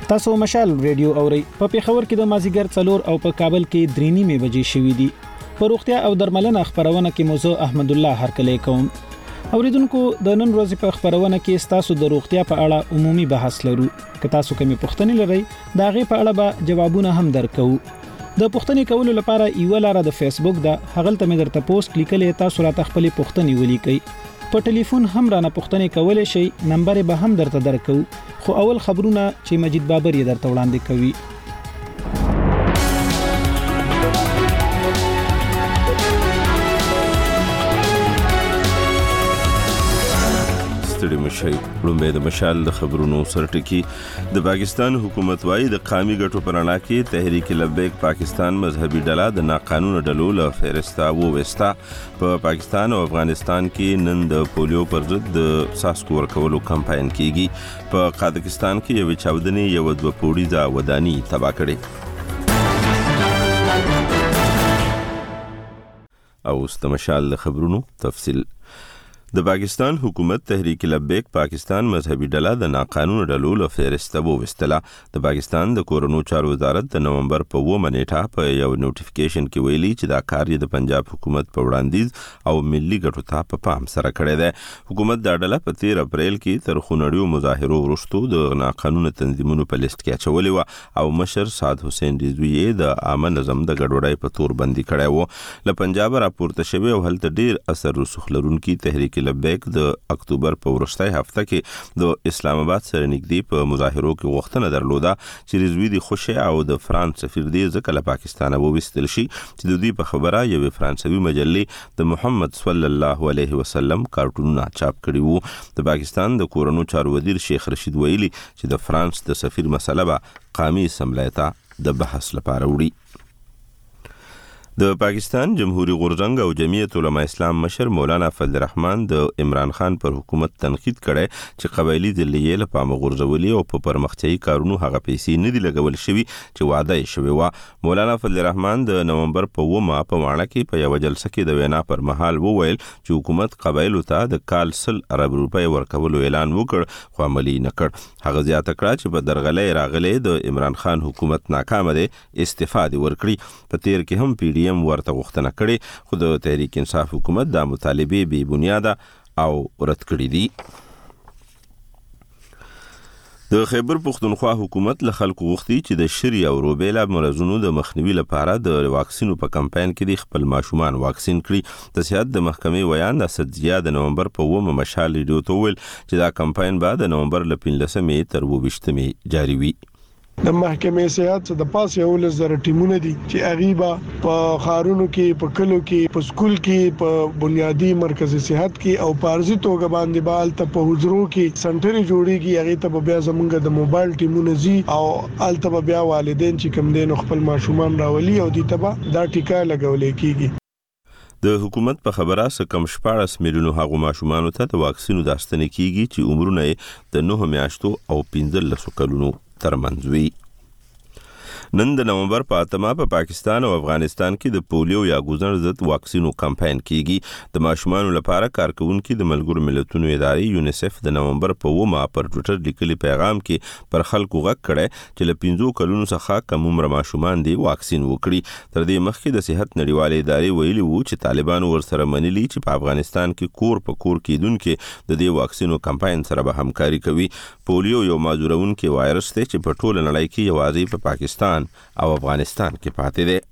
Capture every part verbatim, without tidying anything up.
تاسو مشال ریډیو اورئ په پیښور کې د مازیګر څلور او په کابل کې درې نیمې بجې شوې دي. په روغتیا او درملنه خبرونه کې موضوع احمد الله هرکلی کوم. اوریدونکو د نن ورځې په خبرونه کې تاسو د روغتیا په اړه عمومي بحث لرو. که تاسو کومې پوښتنې لرئ دا غي په اړه به جوابونه هم درکو. د پوښتنې کولو لپاره یو لاره د فیسبوک ده، هغلته مې درته پوسټ لیکلې، تاسو راته خپل پوښتنې ولیکئ. په ټلیفون هم رانه پوښتنې کولای شئ، نمبر به هم درته درکو. خو اول خبرونه چې مجید بابر یې درته وړاندې کوي. ستړي مشي لومبه د مشال د خبرونو سرټکی. د پاکستان حکومت وايي د قومي ګټو پر اړه کې تحریک لبیک پاکستان مذهبي ډله د ناقانونه ډلو له فهرسته وويستا. په پاکستان او افغانستان کې نن د پولیو پر ضد د ساسکو ورکولو کمپاین کیږي. په قازقستان کې یو چاودنې یو د پوډیزا ودانی تباہ کړي. او استمشال د خبرونو تفصیل. د پاکستان حکومت تحریک لبیک پاکستان مذهبي ډله د ناقانونه ډلو له فهرسته وویستله. د پاکستان د کورونو چارو وزارت د نومبر په اوومه نیټه په یو نوټیفیکیشن کې ویلي چې دا کار یې د پنجاب حکومت په وړاندیز او ملي ګټو ته په پام سره کړی دی. حکومت دا ډله په تیر اپریل کې تر خونړیو مظاهرو وروسته د ناقانونه تنظیمونو په لیست کې اچولې و او مشر سعد حسین رضوی د عامه نظم د ګډوډۍ په تور بندي کړی و. له پنجاب راپورته شوی او هلته ډیر اثر رسوخ لرونکي تحریک لبیک د اکتوبر په وروستۍ هفته کې د اسلام آباد سره نږدې په مظاهرو کې غوښتنه درلوده چې رضوی د خوشي او د فرانس سفیر دی ځکه له پاکستانه وویستل شي چې د دوی په خبره یو فرانسوي مجلې د محمد صلی الله علیه وسلم کارټونونه چاپ کړي وو. د پاکستان د کورونو چارو وزیر شیخ رشید ویلي چې د فرانس د سفیر مسله به قومي اسمبلی ته د بحث لپاره وړي. د پاکستان جمهوریت غورځنګ او جمعیت علماء اسلام مشر مولانا فضل الرحمن د عمران خان پر حکومت تنقید کړي چې قبایلی ځلیې له پامه غورځولي او په پرمختیايي کارونو هغه پیسې نه دي لګول شوی چې وعده یې شوی و. مولانا فضل الرحمن د نومبر په اوومه په وانه کې په یو جلسه کې د وینا پر مهال وویل چې حکومت قبایلو ته د کال سل ارب روپۍ ورکولو اعلان وکړ خو عملی نه کړ. هغه زیاته کړه چې په درغلې راغلې د عمران خان حکومت ناکام دی، استفاده ورکړي. په تیر کې هم پی ډی ایم ورته غوښتنه کړې خو د تحریک انصاف حکومت دا مطالبه بی بنیاده او رد کړې دي. د خیبر پختونخوا حکومت له خلکو غوښتي چې د شری او روبیلا مرزونو د مخنیوي لپاره د واکسینو په کمپاین کې خپل ماشومان واکسین کړي. د صحت د محکمې ویان د اسدزیا د نومبر په اوومه مشال ریډیو ته ویل چې دا کمپاین بعد د نومبر ل پنځلسمې تر اوویشتمې جاری وي. د محکمې سیاحت د پاس یو لزر ټیمونه دي چې اغیبا په خارونو کې، په کلو کې، په سکول کې، په بنیادی مرکزی صحت کې او پارزي توګه باندې بال ته په حجرو کې سنټري جوړيږي. هغه ته بیا زمونږ د موبایل ټیمونه زی او الته بیا والدین چې کم دین خپل ماشومان راولي او دې تبا دا ټیکا لګولې کیږي. د حکومت په خبره سکم شپاړس میلیونو هغو ماشومانو ته د واکسینو داستنه کیږي چې عمرونه د نه میاشتو او پنځلس کلونو ترمنځ وي. نن د نومبر په اتمه په پاکستان او افغانستان کې د پولیو یا ګوزن ضد واکسینو کمپاین کیږي. د ماشومانو لپاره کارکونکو د ملګرو ملتونو ادارې یونیسف د نومبر په اوومه پر ټوئیټر لیکلي پیغام کې پر خلکو غږ کړی چې له پنځو کلونو څخه کم عمر ماشومان دی واکسین وکړي. تر دې مخکې د صحت نړیوالې ادارې ویلي وو چې طالبانو ورسره منلي چې په افغانستان کې کور په کور کېدونکو د دې واکسینو کمپاین سره به همکاري کوي. پولیو یو مازورونکو وایرس دی چې په ټوله نړۍ کې یوازې په پاکستان او افغانستان کې پاتې دی.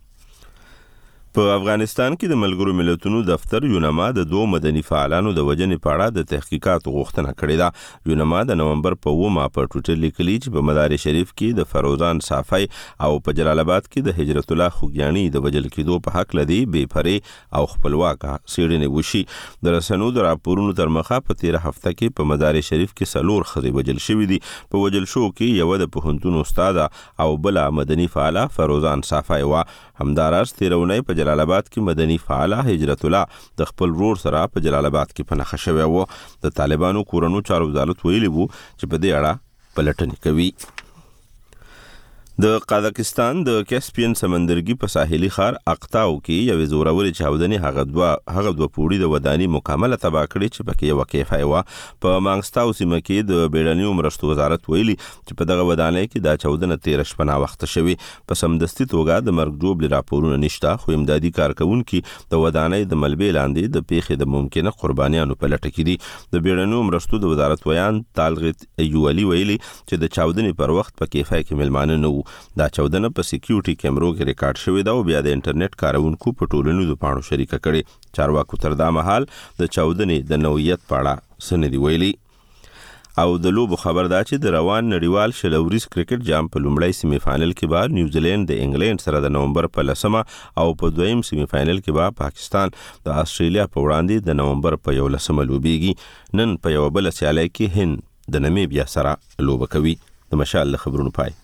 په افغانستان کې د ملګرو ملتونو دفتر یونما د دوه مدني فعالانو د وجنې په اړه د تحقیقات غوښتنه کړې ده. یونما د نومبر په اوومه په ټوئیټر لیکلي چې په مدار شریف کې د فروزان صافی او په جلال آباد کې د هجرت الله خوګیانی د وجل کېدو په حق لدی بې پرې او خپلواکه سیړنې وشي. د رسنیو د راپورونو تر مخه په تیر هفته کې په مدار شریف کې سلور خزي وجل شوې دي. په وجل شو کې یو د پوهنتون استاد او بل مدني فعاله فروزان صافی و. همداراز تیرونی په جلال آباد کې مدني فعاله هجرت الله د خپل ورور سره په جلال آباد کې پناه شوی و. د طالبانو کورونو چارو وزارت ویلي وو چې په دې اړه پلټنې کوي. د قازقستان د کاسپین سمندرګي په ساحلي ښار اقتاو کې یو زوروري چاودنې هغه دوا هغه دوا پوړي د وداني مکمله تباہ کړې چې پکې یو کیفای و په مانګستاو سیمه کې د بیړنیو مرستو وزارت ویلي چې په دغه ودانۍ کې دا چاودنه تیر شپه وخت شوی په سمدستي توګه د مرګ جوړ راپورونه نشته خو امدادي کارکونکو د ودانۍ د ملبې لاندې د پیښې د ممکنه قربانیانو په لټه کې دي د بیړنیو مرستو د وزارت ویان طالغت ایوالي ویلي چې د چاودنې پر وخت په کیفای کې ملمانه نه دا چاودنه په سکیورټي کیمرو کې ریکارډ شوې ده او بیا د انټرنیټ کارونکو په ټولنیزو پاڼو شریکه کړې چارواکو تر دا مهال د چاودنې د نوعیت په اړه سندې ویلي او د لوبو خبر دا چې د روان نړیوال شلوريز کرکټ جام په لومړی سیمه فائنل کې به نیوزیلند د انګلند سره د نومبر په لسمه او په دویم سیمه فائنل کې به پاکستان د استرالیا په وړاندې د نومبر په یو لسمه لوبيږي نن په یو بل سیالي کې هند د نمیبیا سره لوبه کوي د مشال خبرونو پای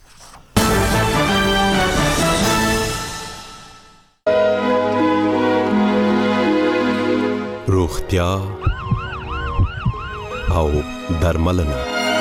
روغتیا او درملنه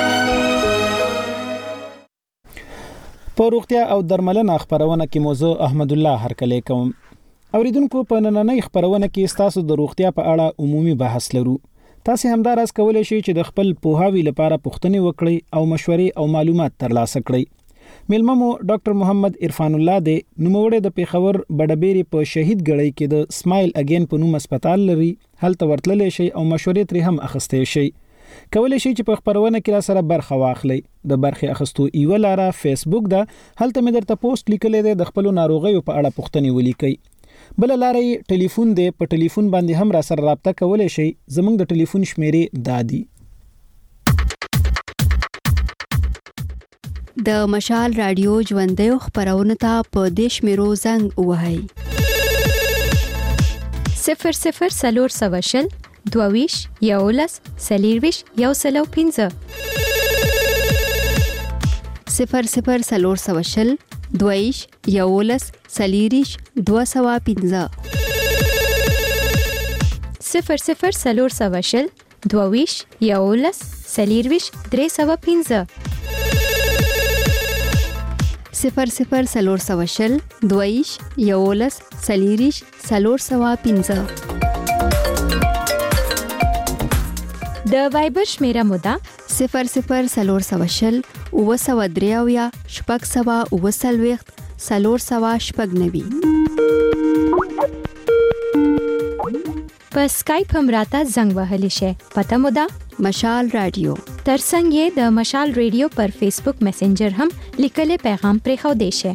په روغتیا او درملنه خبرونه کې موضوع احمد الله هرکلی کوم اوریدونکو په نننۍ خبرونه کې تاسو د روغتیا په اړه عمومي بحث لرو تاسو همدارس کولای شئ چې د خپل پوهاوی لپاره پوښتنې وکړئ او مشورې او معلومات ترلاسه کړئ میلممو ډاکټر محمد عرفان الله د نوموړی د پیښور بډبېری په شهید ګړی کې د سمایل اگین په نوم هسپتال لري هلته ورتللی شي او مشورې ترې هم اخیستې شي کولای شي چې په خبرونه کې را سره برخه واخلئ د برخه اخیستو ایو لاره فیسبوک ده هلته مې درته پوسټ لیکلې ده د خپل ناروغیو په اړه پوښتنې ولیکئ بل لارې ټلیفون دی په ټلیفون باندې هم را سره رابطه کولای شي زموږ د ټلیفون شمیرې دادي د مشال رادیو ژوندۍ خبرونه ته په دیش میرو زنګ وهاي صفر صفر سلور سواشل دوویش یولس سلیرویش یو سلو پینځه صفر صفر سلور سواشل دوویش یولس سلیریش دو سوا پینځه صفر صفر سلور سواشل دوویش یولس سلیرویش درې سوا پینځه صفر صفر سلور سواشل دویش یولس سلیریش سلور سوا پینځه د وایبر شمیره مودا صفر صفر سلور سواشل او سوا دریاویا شپږ سوا او سلويخت سلور سوا شپږ نوي په سکایپ هم راته زنګ وهلی شي پته مودا مشال رادیو ترڅنګ یې د مشال ریډیو پر فیسبوک میسنجر هم لیکلي پیغام پرې خو دی شي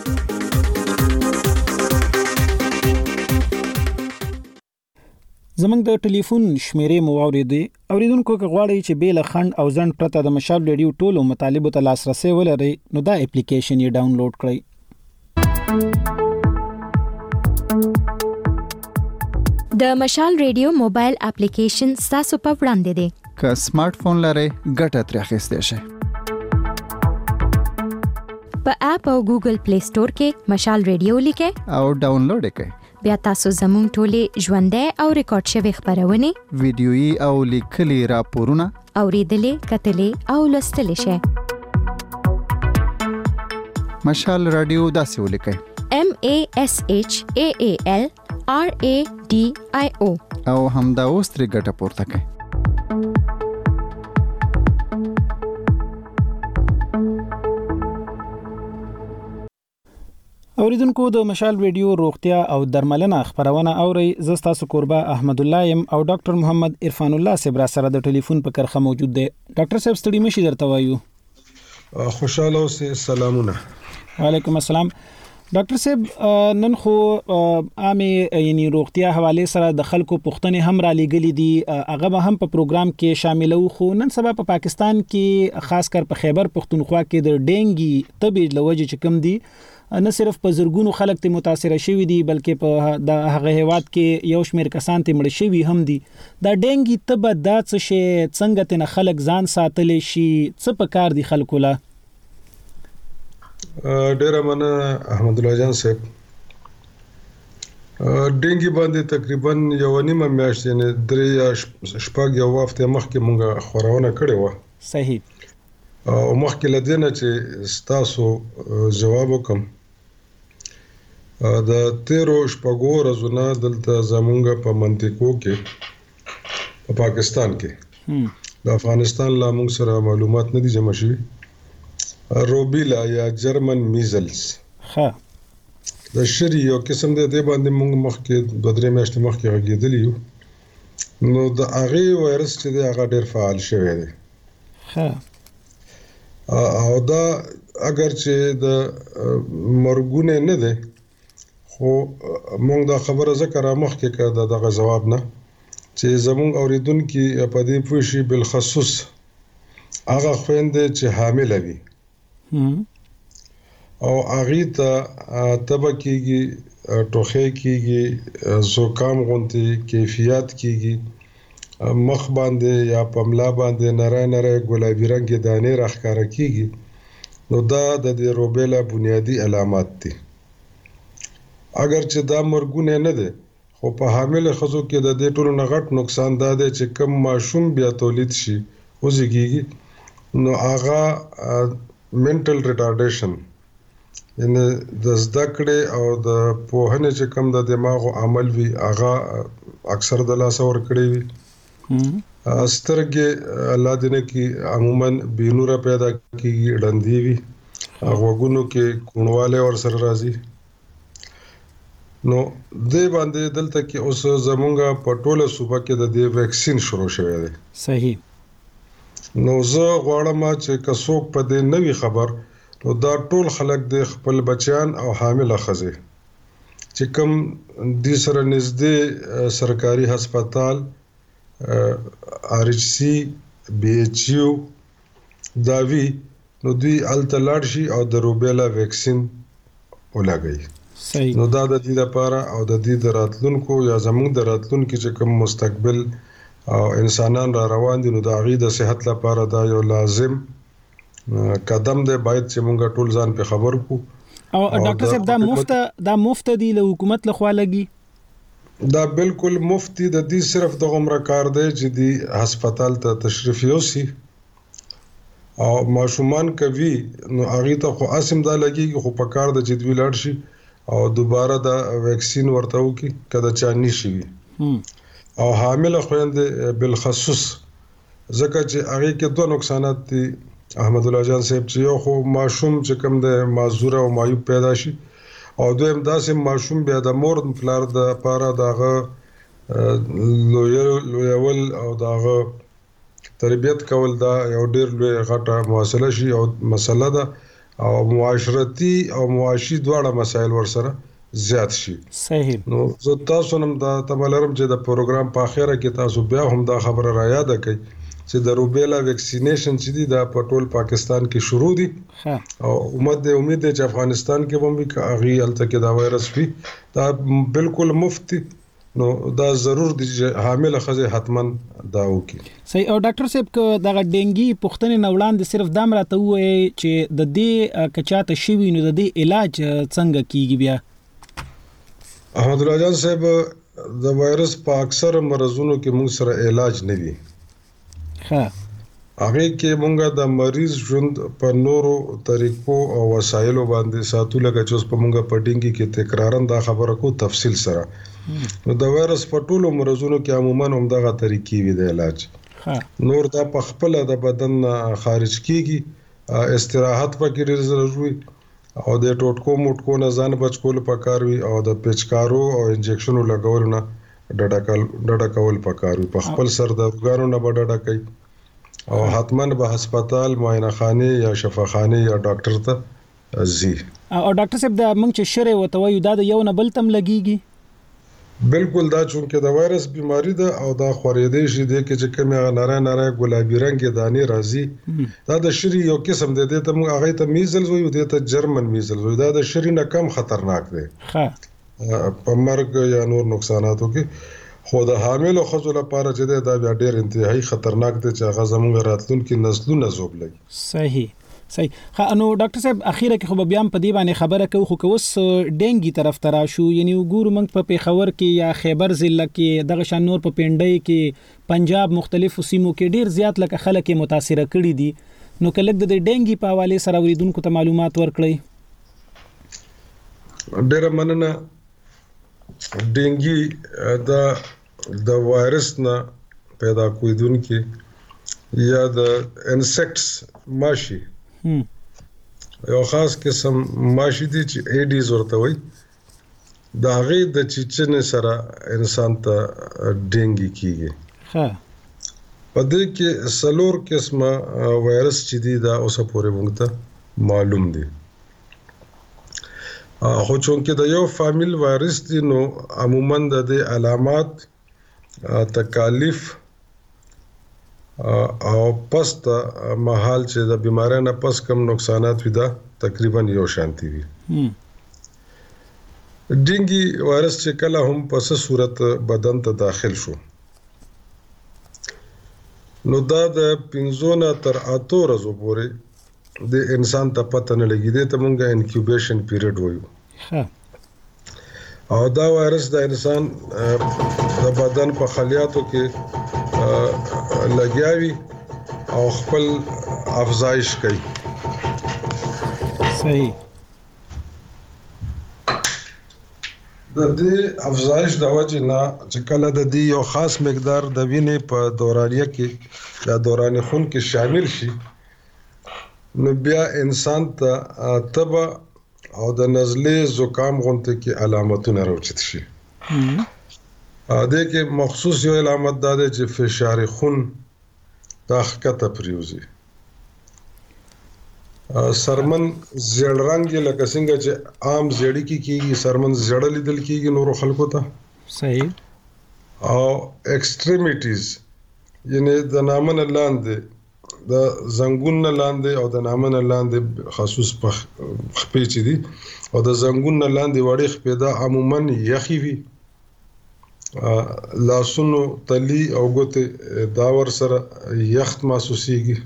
زمنګ د ټلیفون شمیرې مو اوریدي اوریدونکو که غواړئ چې بیل خند او ځن پرته د مشال ریډیو ټولو مطالبه ته لاسرسي ولرئ نو دا اپلیکیشن یې ډاونلوډ کړئ د مشال ریډیو موبایل اپلیکیشن تاسو په وړاندې دی که سمارټ فون لرئ ګټه ترې اخیستی شئ په اپ او ګوګل پلی سٹور کې مشال ریډیو لیکئ او ډاونلوډ یې کړئ بیا تاسو زموږ ټولې ژوندۍ او ریکارډ شوی خبرونه ویډیويي او لیکلي راپورونه اوریدلې کتلې او لوستلې شئ مشال رادیو داسې ولیکئ M A S H A A L R A D I O او همدا اوس ترې ګټه پورته کړئ اوریدونکو د مشال ریډیو روغتیا او درملنه خبرونه اوري زستا سکوربا احمد الله يم او ډاکټر محمد عرفان الله صبر سره د ټلیفون په کرخه موجود دی ډاکټر صاحب ستړي مشي درته وایو خوشاله اوسئ سلامونه وعلیکم السلام ډاکټر صاحب نن خو عامه یعنی روغتیا حواله سره د خلکو پوښتنې هم را لګلې دي هغه هم په پروګرام کې شامل وو خو نن سبا په پاکستان کې خاص کر په خیبر پختونخوا کې د ډینګي تبې لوجه چکم دي نه صرف په زرګونو خلک ته متاثر شوي دي بلکې په د هغه هیواد کې یو شمېر کسان ته مړ شوي هم دي دا ډینګي تبه دا څه شي څنګه ته خلک ځان ساتلی شي څه په کار دي خلکو لا ډیر مننه احمد الله جان صاحب ډینګي باندې تقریبا یو نیمه میاشت یعنی درې شپږ یو وخت مخکې مونږه خبرونه کړې و صحیح او مخکې لدینه چې ستاسو جواب وکم د تیرو شپږو ورځو نه دلته زمونږ په منطقو کې په پاکستان کې د افغانستان لا موږ سره معلومات نه دي جمع شوي روبیلا یا جرمن میزلز ها د شری یو قسم دی د باندې موږ مخکې دوه درې میاشتې مخکې غږېدلی یو نو د هغې وایرس چې دی هغه ډېر فعال شوی دی ها او دا اگر چې د مرګونه نه ده خو مونږ دا خبره ذکر مخکې کړه د دغه جواب نه چې زمونږ اوریدونکو په دې پوه شي بل خصوص هغه خويندې چې حامل وي او هغه ته تبکیږي ټوخی کیږي زکام غونتی کیفیت کیږي مخ باندې یا پملا باندې نری نری ګلابي رنگ دانې راخکاره کیږي نو دا د دې روبیلا بنیادی علامات دي اگر چې دا مرګونه نه ده خو په حامل ښځو کې د دې ټولو نه غټ نقصان دا دی چې کم ماشوم بیا تولید شي وزګيږي نو هغه منټل ریټارډیشن ان د زده کړې او د پوهنې چې کم د دماغ عمل وی هغه اکثر د لاس ور کړی وي سترګې الله دې نه کې عموما بینوره پیدا کیږي ډندې وي غوګونو کې کونواله ور سره راځي نو دې باندې دلته کې اوس زمونږه په ټوله صوبه کې د دې ویکسین شروع شوی دی صحیح نو زه غواړم چې کڅوک په دې نوې خبر نو دا ټول خلک د خپل بچیان او حامل ښځې چې کوم د سره نږدې سرکاري هسپتال آر ایچ سی بی ایچ یو داوی نو دوی التلاړ شي او د روبیلا ویکسین ولګي صحیح نو دا د دې لپاره او د دې د راتلونکو یا زموږ د راتلونکو چې کوم مستقبل او انسانان را روان دي نو د هغې د صحت لپاره دا یو لازم قدم دی باید چې موږ ټول ځان په خبر کو او ډاکټر صاحب دا مفت دا مفت دی له حکومت لخوا لګي دا بالکل مفتی د دې صرف د عمر کار دی چې دی هسپتال ته تشریف یوسي او ماشومان کوي نو هغه ته خو اسم دا لګي خو په کار د جدوی لاړ شي او دوباره د ویکسین ورته وکي کله چا نشي او حامل خويندې بل خصوص ځکه چې هغه کې دوه نقصانات دي احمد الله جان صاحب چې یو خو ماشوم چې کوم د معذور او معیوب پیدا شي او دویم داسې ماشوم بیا د مور فلار د پاره دغه لویول او دغه تربیت کول دا یو ډیر لوی غټه مسله شي او مسله ده او معاشرتي او معاشي دواړه مسایل ورسره زیات شي صحیح نو زه تاسو نن دا تملرم چې د پروګرام په اخره کې تاسو بیا هم دا خبره را یاد کړئ چې د روبیلا ویکسینیشن چې دی دا په ټول پاکستان کې شروع دي او امید دې امید دې چې افغانستان کې هم وي هغه الته کې دا وایرس وي دا بالکل مفت نو دا ضرور دي چې حامل ښځه حتمان دا وکړي صحیح او ډاکټر صاحب که دا ډینګي پوښتنه نه وړاندې صرف دا مراته وایي چې د دې کچاته شوی نو د دې علاج څنګه کیږي بیا احمد الله جان صاحب د وایرس په اکثر مرزونو کې موږ سره علاج نه وي ها هغه کې مونږه د مریض ژوند په نورو طریقو او وسایلو باندې ساتو لکه چې اوس په مونږه پټینګي کې تکرارن دا خبره کو تفصیل سره نو د وایرس په ټولو مرزونو کې عموما هم دغه طریقې وي د علاج نور دا په خپل د بدن خارج کیږي استراحت پکې ډیر ضروري او د ټوټکو موټکو نه ځان بچ کول پکار وي او د پیچکارو او انجکشنو لګول نه ډډه کول پکار وي په خپل سر د ورګانو نه بډډه کوي او حتماً به هسپتال معاینه خانه یا شفاخانه یا ډاکټر ته ځي او ډاکټر صاحب دا موږ چې شری وته وایو دا د یو نه بل تم لګيږي بالکل دا چونکه د وایرس بیماری ده او دا خورېدې شي د کې چې کومه نری نری ګلابي رنگ دانې راځي دا د شری یو قسم دی ته موږ هغه ته میزلز وایو د ته جرمن میزلز وایو دا د شری نه کم خطرناک دی ها په مرګ یا نور نقصاناتو کې خو د حامل ښځو لپاره چې دا بیا ډېر انتهایی خطرناک دی چې هغه زموږ راتلونکي نسلونه زوبلږي صحیح صحیح خا نو ډاکټر صاحب اخیره کې خو بیا په دې باندې خبره کوي خو کوس ډینګي طرف ترا شو یعنی وګورو موږ په پیښور کې یا خیبر ضلع کې دغه شان نور په پنډۍ کې پنجاب مختلفو سیمو کې ډیر زیات لکه خلک متاثر کړي دي نو کله د ډینګي په حواله سره اوریدونکو ته معلومات ورکړئ. ډېر مننه. ډینګي دا د وایرس نه پیدا کېدونکي یا د انسیکټس ماشي یو خاص قسم ماشي دي چې ایډیز ورته وایي. د هغې د چیچنې سره انسان ته ډینګي کیږي. ها په دې کې څلور قسمه وایرس چې دي دا اوسه پورې موږ ته معلوم دي. خو چونکې د یو فامیل وایرس دي نو عموما د دې علامات تکالیف او پس ته محال چې د بیماری نه پس کم نقصانات وي دا تقریبا یو شانتي وي. ډینګي وایرس چې کله هم په څه صورت بدن ته داخل شو نو دا د پنځو نه تر اتو ورځو پورې د انسان ته پته نه لګي. دې ته مونږ انکیوبیشن پیریډ وایو. او دا وایرس د انسان د بدن په خلیاتو کې لګیاوي او خپل افزایش کوي. صحیح. د دې افزایش د وجې نه چې کله د دې یو خاص مقدار د وینې په دورانیه کې یا دوران خون کې شامل شي نو بیا انسان ته تبه او د نزلې زکام غونته کې علامتونه راوچت شي. دې کې مخصوص یو علامت دا ده چې فشار خون دا ښکته پریوزي. سرمن زیړ رنګ لکه څنګه چې عام زیړی کې کیږي سرمن زیړ لیدل کیږي نورو خلکو ته. صحیح. او ایکستریمیټیز یعنی د نامن لاندې د زنګون نه لاندې او د نامن لاندې خصوص په خپې چې دي او د زنګون نه لاندې وړې خپې دا عموما یخي وي. لاسونو تلی او ګوتې دا ور سره یخت محسوسیږي.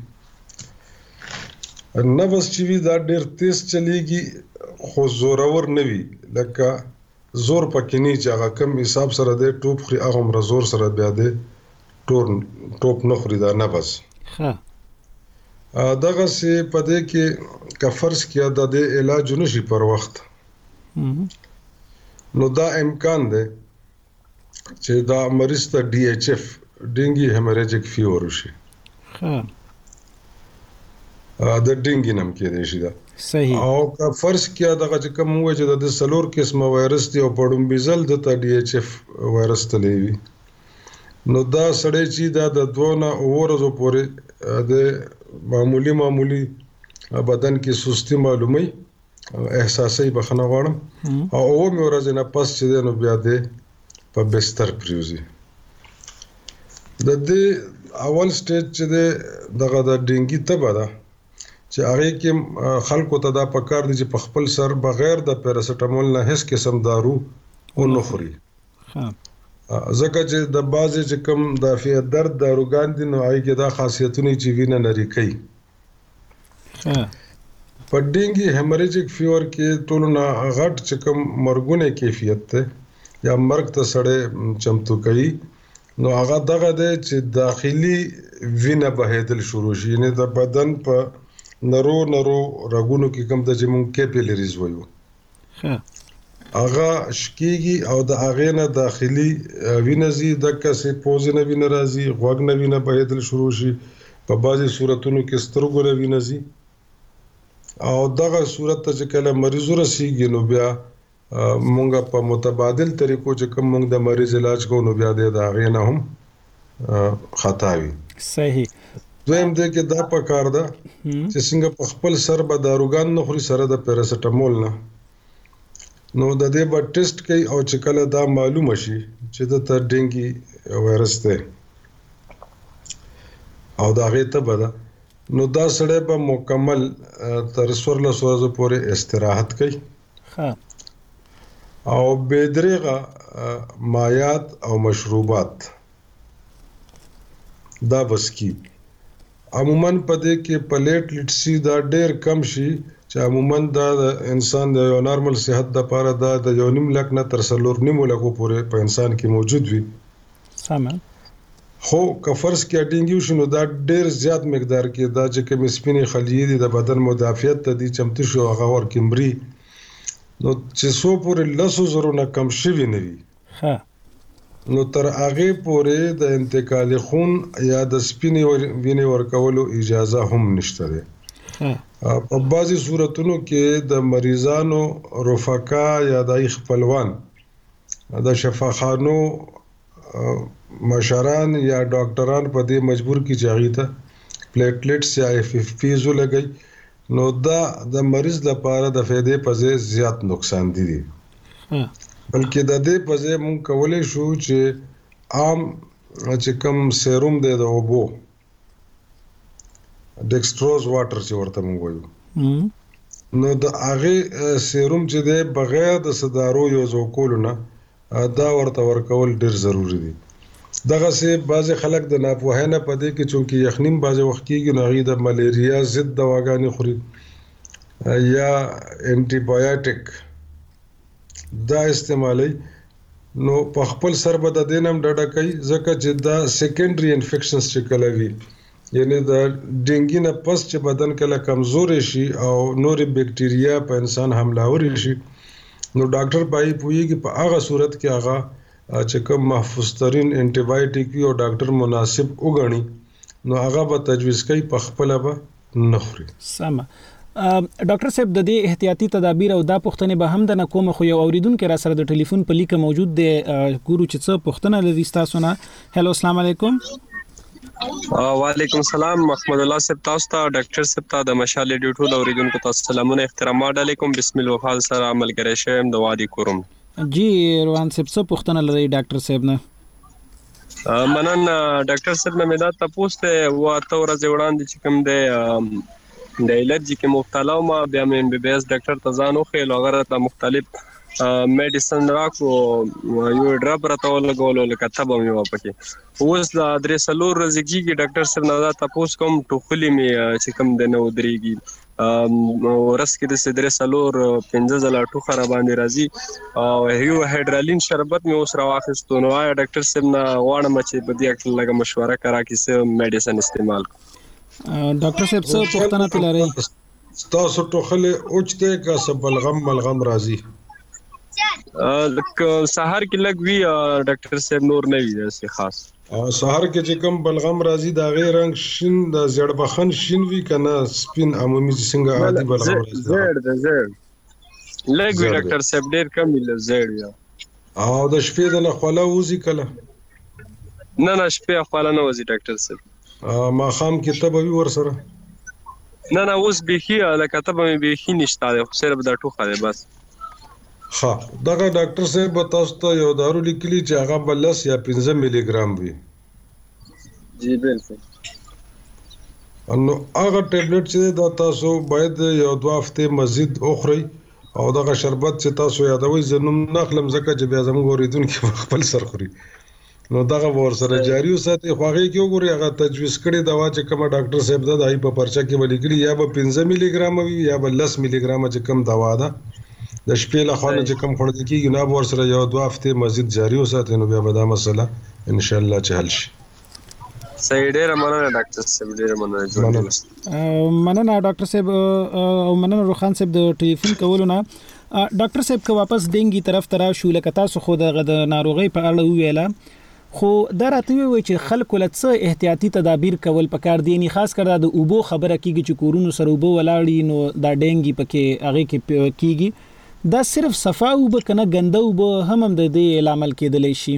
نفس چې وي دا ډېر تیز چلیږي خو زورور نه وي لکه زور پکې نه چې هغه کم حساب سره دی ټوپ خوري هغه عمره زور سره بیا دی ټوپ نه خوري دا نفس. ښه دغسې په دې کې که فرض کړه د دې علاج نشي پر وخت نو دا امکان دی چې دا مریض ته ډي ایچ اف ډینګي هیموریجیک فیور وشي. ښه د ډینګي نم کې دی شي دا. صحیح. او که فرض کړه دغه چې کوم وایي چې د څلور قسمه وایرس دی او په ډومبي ځل د ته ډي ایچ اف وایرس تللی وي نو دا سړی چې دا د دوه نه اووه ورځو پورې د معمولی معمولی بدن کې سستی معلومي احساسي بخنه غواړم او اووه مې ورځې نه پس چې دی نو بیا دی په بستر پریوزي. د دې اول سټیج چې دی دغه د ډینګي تبه ده چې هغې کې خلکو ته دا پکار دي چې په خپل سر بغیر د پیراسټامول نه هیڅ قسم دارو ونه خوري. ځکه چې د بعضې چې کوم دافع درد داروګان دي نو هغې کې دا خاصیتونه چې وینه نري کوي. په ډینګي هیموریجیک فیور کې ټولو نه غټ چې کوم مرګونی کیفیت دی یا مرګ ته سړی چمتو کوي نو هغه دغه دی چې داخلي وینه بهېدل شروع شي. یعنې د بدن په نرو نرو رګونو کې کوم د چې مونږ کیپیلریز وایو هغه شکیږي او د هغې نه داخلي وینه ځي دقسې پوزې نه وینه راځي غوږ نه وینه بهېدل شروع شي په بعضې صورتونو کې سترګو نه وینه ځي او دغه صورت ته چې کله مریض ورسیږي نو بیا مونږ په متبادل طریقو چې کوم مونږ د مریض علاج کوو نو بیا د هغې نه هم خطا وي. صحیح. دویم دی کې دا پکار ده چې څنګه په خپل سر به داروګان نه خوري سره د پیراسټامول نه نو د دې به ټیسټ کوي او چې کله دا معلومه شي چې د ته ډینګي وایرس دی او د هغې تبه ده نو دا سړی به مکمل تر څوارلسو ورځو پورې استراحت کوي او بې دریغه مایات او مشروبات دا بس کی. عموما په دې کې پلیټلیټ سي دا ډېر کم شي چې عموما دا د انسان د یو نارمل صحت دپاره دا د یو نیم لک نه تر څلور نیمو لکو پورې په انسان کې موجود وي. سمه. خو کفرس کې ډینګي شنو دا ډیر زیات مقدار کې دا چې کوم سپینې خلیې دي د بدن مدافعت ته دي چمتو شو هغه ور کمري نو چې سو پورې لسو زرو نه کم شوي نه وي ها نو تر هغه پورې د انتقال خون یا د سپینې وینې ورکولو اجازه هم نشته ده. په بعضي صورتونو کې د مریضانو رفقا یا د خپلوان د شفاخانو مشران یا ډاکټران په دې مجبور کی چاغی ته پلیټلیټس یا اف اف پیز لګي نو دا د مریض لپاره د فائدې په ځای زیات نقصان دي دي بلکې د دې په ځای مونږ کولای شو چې عام چې کوم سیروم دی د اوبو ډیکسټروز واټر چې ورته مونږ وایو نو د هغه سیروم چې دی بغیر د صدارو یو ځکول نه دا ورته ورکول ډیر ضروری دي. دغه سه بعض خلک د ناپوهانه پدې کې چونکی یخنیم بعض وخت کېږي نو غي د ملیریا ضد دواګانې خوري یا انټي بایوټیک دا استعمالي نو په خپل سر به د دینم ډډه کوي ځکه چې دا سیکنډري انفیکشنز چې کله وي یعنی د ډینګي نه پس چې بدن کله کمزوري شي او نوري بکټیریا په انسان حمله وري شي نو ډاکټر پای پويږي په هغه صورت کې هغه چې کوم محفوظ ترين انټي بایوټیک او ډاکټر مناسب وګڼي نو هغه به تجویز کوي په خپل به نخري. سم ډاکټر صاحب د دې احتیاطي تدابیر او دا پوښتنه به هم د نکوم خو یو اوریدونکو را سره د ټلیفون په لیکه موجود دی ګورو چې څه پوښتنه لري تاسو نه. هلو السلام علیکم. وعلیکم السلام محمد الله صاحب تاسو ته ډاکټر صاحب ته د مشال ډیو ټول اوریدونکو تاسو سلامونه احترامات علیکم بسم الله وفال سره عمل کوي شم د وادي کوم جی روان صاحب څه پوښتنه لري ډاکټر صاحب نه؟ منن ډاکټر صاحب نه مې دا تاسو ته واته ورځ وړاندې چې کوم دی د الرجی کې مبتلا ما بیا مې بي بي اس ډاکټر ته ځانو خو لغره ته مختلف میډیسن راکو یو ډراپ راته ولګول لکه تبه مې واپکې اوس د درې سلور ورځې کې ډاکټر صاحب نه دا تاسو کوم ټوخلی مې چې کوم د نو درېږي ورس کې د درې سلور پنځه ځله ټوخه را باندې راځي او یو هایدرالین شربت مې اوس راواخیستو نو آیا ډاکټر صاحب نه غواړم چې په دې اړه لږه مشوره کرا کې څه میډیسن استعمال ډاکټر صاحب څه پوښتنه تلري تاسو ټوخله اوچته کا سبلغم ملغم راځي لکه سحر کې لګ وی ډاکټر صاحب نور نه وی داسې خاص سحر کې چې کوم بلغم راځي دا غیر رنگ شین د زړبخن شین وی کنه سپین عمومي څنګه عادي بلغم راځي زړ د زړ لګ وی ډاکټر صاحب ډیر کم وی زړ وی او د شپې د نه خلا وځي کله نه نه شپې خلا نه وځي ډاکټر صاحب ما خام کې تبوي ور سره نه نه اوس بيخي لکه تبه مې بيخي نشته خو صرف د ټوخه ده بس. ها دغه ډاکټر صاحب تاسو ته یو دارو لیکلی چې هغه بلس یا پنځه ملي ګرام وي. جی بالکل. نو هغه ټابلیټ چې دا تاسو باید یو دوه هفته مزید اخري او دغه شربت چې تاسو یادوي زنوم نخلم زکه چې بیا زموږ اوریدونکو خپل سر خوري نو دغه ور سره جاری وساتي خو هغه کې وګوري هغه تجویز کړي دوا چې کوم ډاکټر صاحب دا دای په پرچا کې ولیکلی یا به پنځه ملي ګرام وي یا به لس ملي ګرام چې کوم دوا ده د شپې له خوا چې کوم خورد کېږي نو ور سره یو دوه هفته مزید جاری وساتي نو بیا به دا مسله ان شاء الله چې حل شي. صحیح ډیر مننه ډاکټر صاحب ډیر مننه مننه ډاکټر صاحب او مننه روخان صاحب د ټلیفون کولو نه. ډاکټر صاحب که واپس ډینګي طرف ته راشو لکه تاسو خو د ناروغي په اړه ویله خو دا راته وی چې خلکو له څه احتیاطي تدابیر کول پکار دي نه خاص کر د اوبو خبره کیږي چې کورونو سره اوبو ولاړی نو دا ډینګي پکې هغه کې کیږي دا صرف صفا او به کنه ګنده او به هم هم د دې عمل کېدلی شي.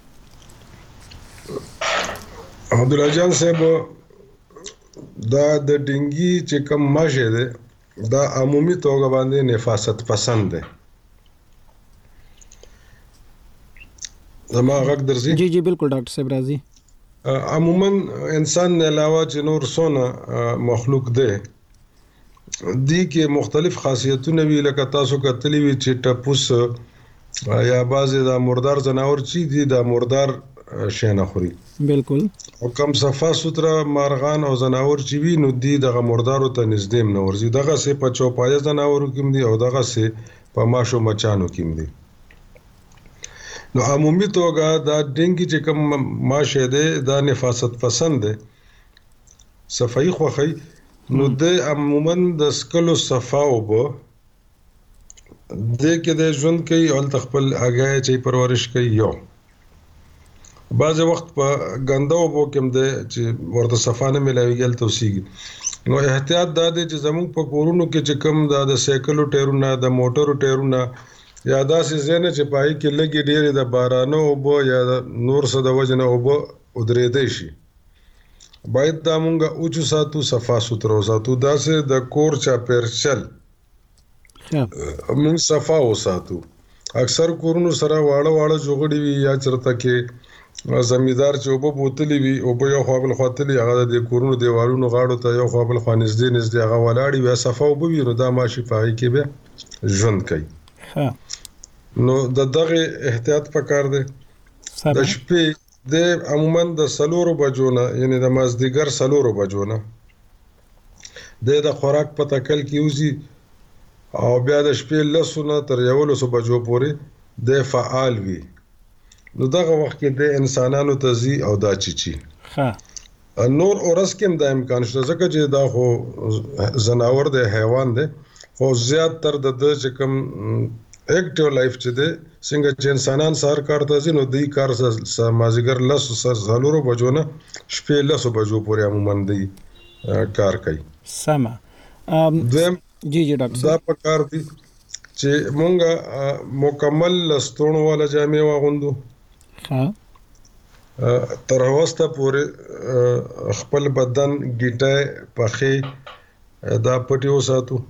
عبدالله جان صاحب دا د ډینګي چې کوم ماشه ده دا عمومي توګه باندې نفاست پسند ده. زما غږ درځي؟ جی جی بالکل ډاکټر صاحب راځي. عموما انسان نه علاوه چې نور څونه مخلوق ده دی کې مختلف خاصیتونه وی لکه تاسو کتلی وی چې ټپوس یا بعضی د مردار جناور چې دي د مردار شینه خوري بالکل او کم صفا سترا مارغان او جناور چې وی نو دی د مردارو ته نږدې نه ورځي دغه سه په چوپایه جناورو کې دي او دغه سه په ماشو مچانو کې دي. نو عمومي توګه دا ډینګي چې کوم ماشه ده دا نفاست پسند ده صفائی خوخی نو د عموما د سکلو صفاو به د کې د ژوند کوي او خپل هغه چې پرورش کوي یو بعض وخت په ګنده وبو کې د چې ورته صفانه ملاویږي توسیږي نو احتیاط دا دی چې زموږ په کورونو کې چې کوم د سایکلو ټایرونه د موټرو ټایرونه یا داسې زنه چې پای کې لګي ډېر د بارانو وبو یا نور څه د وجنه وبو ودرېدې شي باید دا مونږه اوچو ساتو صفا سوترو ساتو داسې د کور چا پرچل مونږ صفا وساتو اکثر کورونو سره واړه واړه جوړړي وي یا چرته کې زمیدار چې وبو بوتلی وي او په یو خپل خاطلی هغه د کورونو دیوالونو غاړو ته یو خپل خانزدې نږدې هغه ولاړی وي صفا وبو وي نو دا ماشي پای کې به ژوند کوي نو د دغه احتیاط پکار دی د شپې د عموما د سلورو بجو نه یعنی د مازدیګر سلورو بجو نه د د خوراک په تکل کې وزي او بیا د شپې لسونه تر یولسو بجو پورې د فعال وي نو دغه وخت کې د انسانانو تزي او دا چیچی ها نور اورس کې د امکان شته ځکه چې دا خو زناور د حیوان دی خو زیات تر د چې کوم اکټیو لایف چې دی څنګه چې انسانان سار کار ته ځي نو دوی کار مازیګر لسو سلورو بجو نه شپې لسو بجو پورې عموما دوی کار کوي سمه دویم جی جی ډاکټر دا پکار دي چې مونږه مکمل لستون والا جامې واغوندو ها تر واسطه پورې خپل بدن ګټه پخې دا پټیو ساتو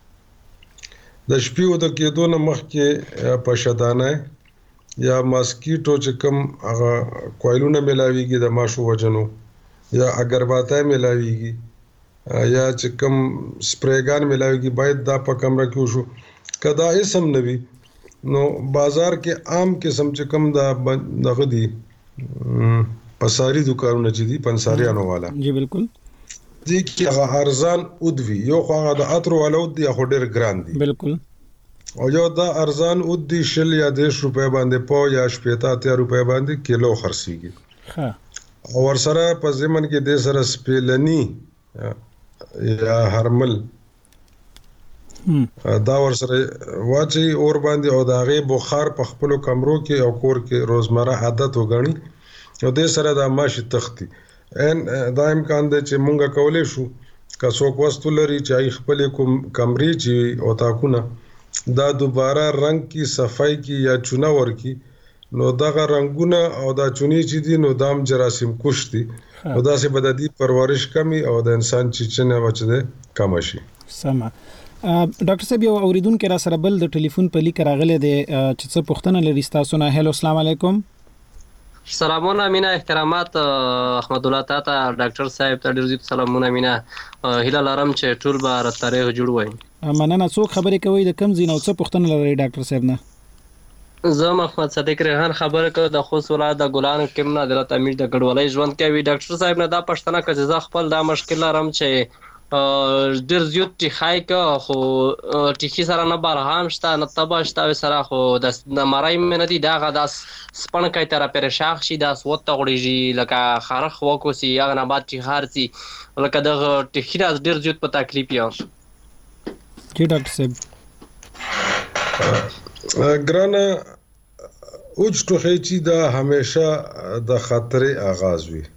د شپې د کېدو نه مخکې په شدانه یا ماسکیټو چې کوم هغه کویلونه ملاويږي د ماشو وجنو یا اگرباتای ملاويږي یا چې کوم سپریګان ملاويږي باید دا په کمره کې وشو کدا اسم نوي نو بازار کې عام قسم چې کوم دا دغه دي پساری دکانونه چې دي پنساریانو والا جی بالکل دي کې هغه ارزان اودوي یو خو هغه د اتر والا اود دی خو ډیر ګران دي بالکل او یو دا ارزان اود دی شل یا دیش روپے باندې پو یا شپېته اتیا روپے باندې کیلو خرڅيږي ها او ورسره په زمن کې د سره سپیلنی یا هرمل دا ورسره واچي اور باندې او دا غي بخار په خپل کمرو کې او کور کې روزمره عادت وګڼي او د سره د ماشي تختی ان دا امکان دی چې مونږه کولې شو که څوک وستو لري چې خپل کوم کمرې چې او تاکونه دا دوباره رنگ کی صفای کی یا چونه ور کی نو دغه رنگونه او دا چونی چې دي نو دام جراثیم کشتي او دا سه بددي پرورش کمی او د انسان چچنه وچده کم شي سمه ډاکټر صاحب یو اوریدونکو را سره بل د ټلیفون په لیک راغله د چې څه پوښتنه لري تاسو نه هلو السلام علیکم سلامونه مینا احترامات احمد الله تا ته ډاکټر صاحب ته ډیر زیات سلامونه مینا هیله لرم چې ټول به تاریخ جوړ وای مننه څوک خبرې کوي د کم زینو څه پوښتنه لري ډاکټر صاحب نه زه محمد صدیق ریحان خبره کوم د خوست ولایت د ګلان کمنه د امیر د ګډوالۍ ژوند کوي ډاکټر صاحب نه دا پښتنه کوي چې خپل دا مشکل لرم چې ډیر زیات ټیخای کا خو ټیخي سره نه برهام شته نه تبا شته سره خو د مړای مې دي دا غداس سپن کای تر پر شاخ شي دا سوت غړيږي لکه خارخ وکوسي یا نه بعد ټیخار سي لکه د ټیخي راز ډیر زیات په تکلیف یو جی ډاکټر صاحب ګرانه اوج ټوخی چې دا همیشه د خطرې آغاز وي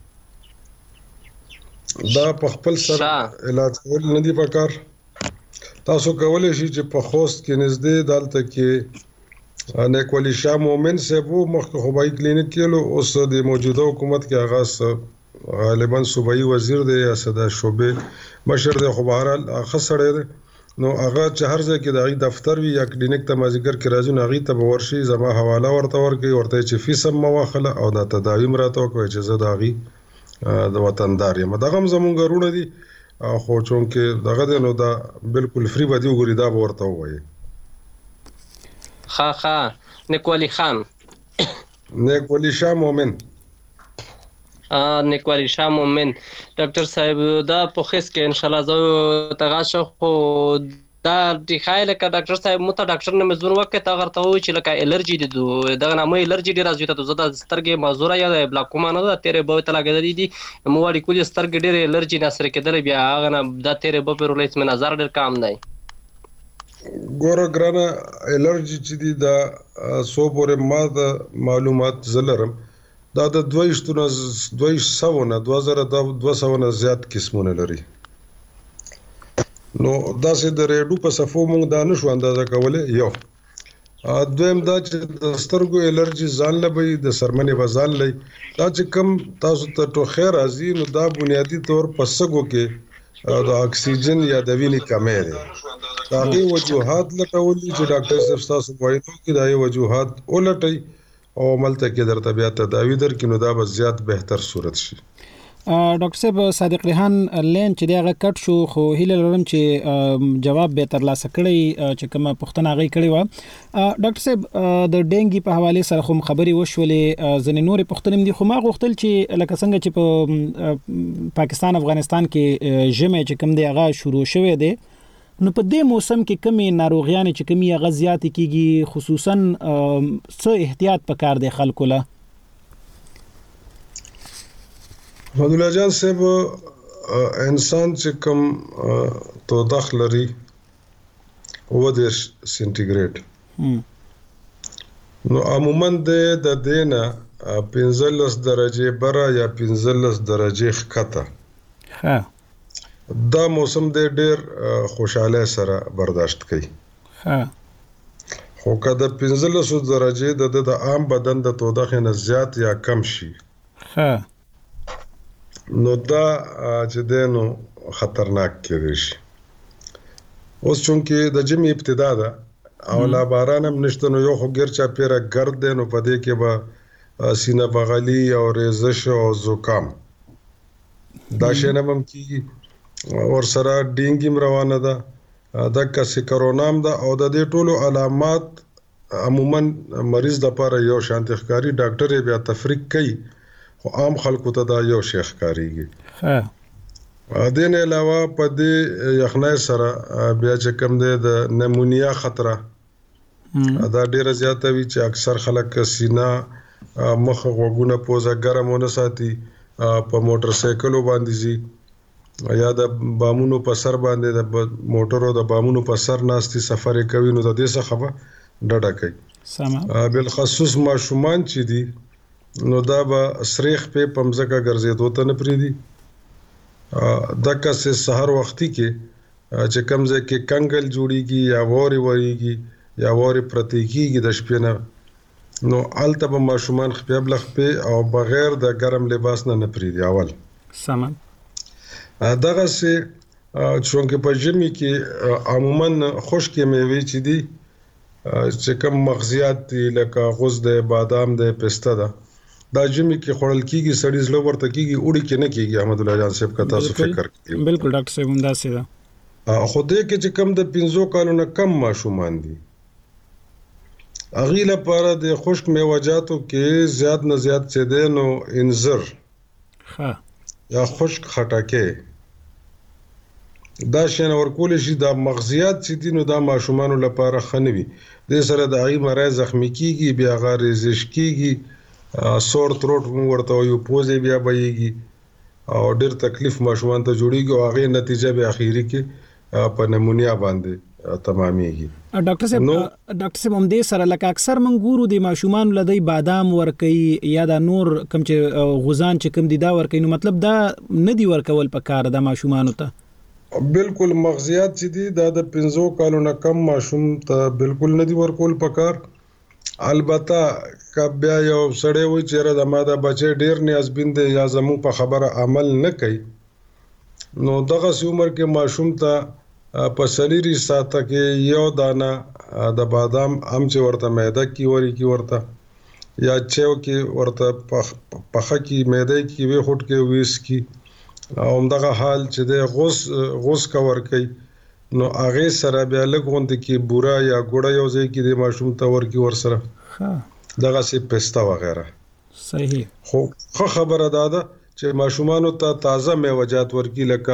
دا په خپل سره علاج کول نه دی پکار تاسو کولای شئ چې په خوست کې نږدې دالته کې نیکولی شاه مومن سبو مخکې خوبای کلینیک کې اوس د موجوده حکومت کې آغاز غالبا صوبایي وزیر دی یا صدا شوبې مشر دی خو بهرال خسړې دی نو هغه چې هر ځای کې د دفتر وی یا کلینیک ته مازیګر کې راځي نو هغه ته ورشي زما حواله ورته ورکي ورته چې فیس هم مواخله او د تداوی مراته کوي چې زه داغي د وطندار یم دا هم زمونږ غرونه دي خو چونکه دغه دی نو دا بالکل فری بدی وګوري دا ورته وایي ها ها نیکولی خان نیکولی شاه مومن ا نیکولی شاه مومن ډاکټر صاحب دا په خس کې ان شاء الله زه تغاشه خو دا د خایله ک ډاکټر صاحب مو ته ډاکټر نه مزون وکړ ته غرته وای چې لکه الرجی دي دغه نامه الرجی ډیر راځي ته زړه سترګې مازوره یا بلاکوما نه ده تیرې به ته لګیدلې دي مو وړي کولی سترګې ډیر الرجی نه سره کېدل بیا هغه نه دا تیرې به پرولېس مې نظر ډیر کم دی ګوره ګرانه الرجی چې دي دا سو پورې ما د معلومات زلرم دا د دویشتونه دویش سوونه دوه زره دوه سوونه زیات قسمونه لري نو دا سه د ریډو په صفو مونږ دا نشو اندازه کولای یو دویم دا چې د سترګو الرجی ځان لبي د سرمنې وزال لای دا چې کم تاسو ته ټوخه راځي نو دا بنیادی طور په سګو کې د اکسیجن یا د وینې کمی دی دا غي وجوهات لټولي چې ډاکټر صاحب تاسو وایي چې دا یو وجوهات ولټي او ملته کې درته بیا تداوی درکې نو دا به زیات بهتر صورت شي ډاکټر صاحب صادق ریحان لین چې دغه کټ شو خو هیله لرم چې جواب به تر لاسه کړی چې کومه پښتنه غي کړی و ډاکټر صاحب د ډینګي په حواله سره خو خبري وشولې ځنې نور پښتنم دي خو ما غوښتل چې لکه څنګه چې په پاکستان افغانستان کې جمع چې کوم دی هغه شروع شوه دی نو په دې موسم کې کمی ناروغیان چې کمی غزيات کیږي خصوصا څه احتیاط پکار دی خلکو له محمد الله جان صاحب انسان چې کوم تو داخلري و د سنټیګریډ نو عموما د دینه پنځلس درجه بره یا پنځلس درجه ښکته ها دا موسم د ډیر خوشاله سره برداشت کوي ها خو کله پنځلس درجه د د عام بدن د تودوخه نه زیات یا کم شي ها نو دا چې دینو خطرناک کېږي اوس چونکې د جمی ابتدا ده او لا باران هم نشته نو یو خو ګرچا پیره ګرد دی نو په دې کې به سینه بغلی او ریزش او زکام دا شنه هم کیږي اور سره ډینګیم روانه ده د کسي کرونام ده او د دې ټولو علامات عموما مریض د لپاره یو شانتي ښکاری ډاکټر بیا تفریق کوي خو عام خلکو ته دا یو شیخ کاریږي ها د نه علاوه په دې یخنۍ سره بیا چې کوم دی د نمونیا خطر دا ډیره زیاته وی چې اکثر خلک سینا مخ غوګونه پوزه ګرمونه ساتي په موټر سایکلو باندې زی یا د بامونو په سر باندې د موټرو د بامونو په سر ناستي سفر کوي نو د دې څخه به ډډه کوي سمه بل خصوص ماشومان چې دي نو دا به سریخ په پمزکه ګرځېدو ته نه پریدي د کسه سحر وختي کې چې کمزې کې کنګل جوړیږي یا ووري وریږي یا ووري پرتیږي د شپې نه نو الته به ماشومان خپل بلخ په او بغیر د ګرم لباس نه نه پریدي اول سمه دغه سه چونکه په جمی کې عموما خشکې میوه چې دي چې کوم مغزیات دي لکه غوز ده بادام ده پسته ده دا جمی کې خورل کیږي سړی زلو ورته کیږي وړي کې نه کیږي احمد الله جان صاحب کا تاسو فکر کوي بالکل ډاکټر صاحب هم دا سي دا خو دې کې چې کم د پنځو کالونو کم ماشومان دي اغیله لپاره د خشک میوجاتو کې زیات نه زیات څه ده نو انځر ها یا خشک خټکه دا شنه ورکول شي د مغزیات چې دي نو دا ماشومان لپاره خنوي د سره د ای مرز زخمی کیږي بیا غار زش کیږي سور تروټ ورته یو پوزې بیا بهيږي او ډېر تکلیف ماشومان ته جوړیږي او هغه نتیجه به اخیری کې په نمونیا باندې تمامېږي ډاکټر صاحب ډاکټر صاحب هم دې سره لکه اکثر منګورو د ماشومان لدی بادام ورکي یا د نور کم چې غوزان چې کم دي دا ورکي نو مطلب دا نه دی ورکول په کار د ماشومان ته بالکل مغزیات چې دي دا د پنځو کالونو کم ماشوم ته بالکل نه دی ورکول پکار البته کبیا یو سړی وي چې را د ماده بچي ډیر نیازبین دی یا زمو په خبره عمل نه کوي نو دغه عمر کې ماشوم ته په سلیری ساته کې یو دانه د بادام ام چې ورته معده کې وری کې ورته یا چېو کې ورته پخه کې معده کې وی خټ کې ویس کې او دغه حال چې د غوس غوس کور کوي نو هغه سره بیا لګوند کې بورا یا ګوړه یو ځای کې د ماشوم ته ورکی ور سره ها دغه سي پستا وغیرہ صحیح خو خبره ده چې ماشومانو ته تازه میوجات ورکی لکه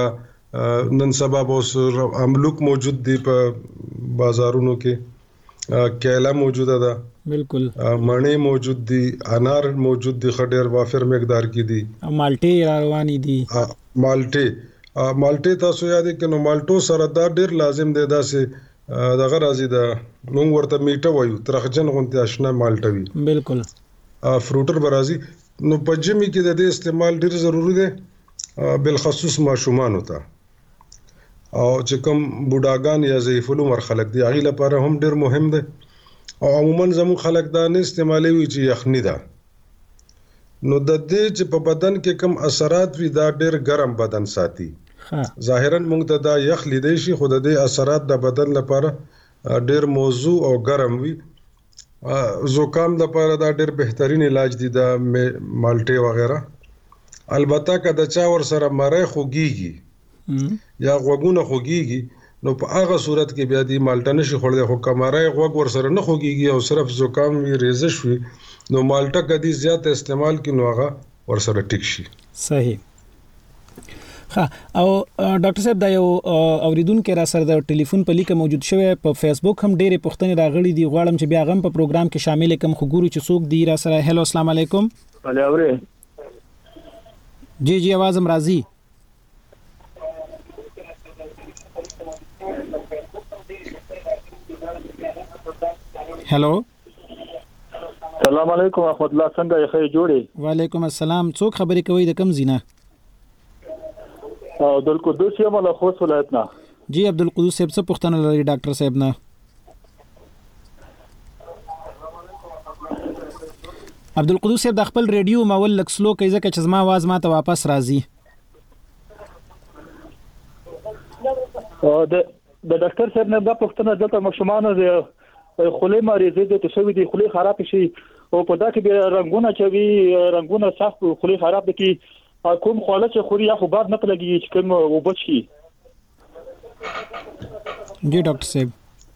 نن سبا اوس املوک موجود دی په بازارونو کې، کیلا موجوده ده، بالکل مڼې موجود دي، انار موجود دي، خډیر وافر مقدار کې دي، مالټې روانې دي. مالټې مالټې تاسو یاد کړئ نو مالټو سره دا ډیر لازم دی داسې دغه راځي د موږ ورته میټه وایو، ترخجن غونډه آشنا مالټه وي، بالکل فروټر برازي. نو په جمی کې د دې استعمال ډیر ضروری دی، بالخصوص ماشومان ته او چې کوم بوډاګان یا ضعیف العمر خلک دي هغه لپاره هم ډیر مهم دی. او عموما زمو خلک دا نه استعمالوي چې یخني ده، نو د دې چې په بدن کې کم اثرات وي دا ډیر ګرم بدن ساتي. ظاهرا موږ ته دا یخ لیدای شي، خو د دې اثرات د بدن لپاره ډیر موضوع او ګرم وي. زکام لپاره دا ډیر بهترین علاج دی د مالټې وغیرہ. البته که د چا ور سره مړی خوږیږي یا غوګونه خوږیږي نو په هغه صورت کې بیا دی مالټه نشي خوړل، خو کمرای غوګ ور سره نه خوږیږي او صرف زکام وي ریزش وي نو مالټه کدي زیات استعمال کینو هغه ور سره ټیک شي. صحیح. ها او ډاکټر صاحب دا یو اوریدونکو را سره د ټلیفون په لیکه موجود شوی، په فیسبوک هم ډېرې پوښتنې راغلي دي، غواړم چې بیا غم په پروګرام کې شامل کم خو ګورو چې څوک دی را سره. هلو السلام علیکم. وعلیکم اوري جی جی आवाज هم راځي. هلو السلام علیکم احمد الله، څنګه یې؟ خیر جوړې؟ وعلیکم السلام. څوک خبرې کوي د کوم زینه؟ عبدالقدوس یم له خوست ولایت نه. جی عبدالقدوس صاحب څه پوښتنه لري ډاکټر صاحب نه؟ عبدالقدوس صاحب د خپل ریډیو مول لک سلو کوي ځکه چې زما आवाज ما ته واپس راځي. او د د ډاکټر صاحب نه دا پوښتنه دلته مشمانه ده، خولې مریضې د تشوي دي، خولې خراب شي او په دا کې به رنگونه چوي، رنگونه صاف خولې خراب دي، کوم خواله چې خوري یا خو باد نه لګي چې کوم وبچي. جی ډاکټر صاحب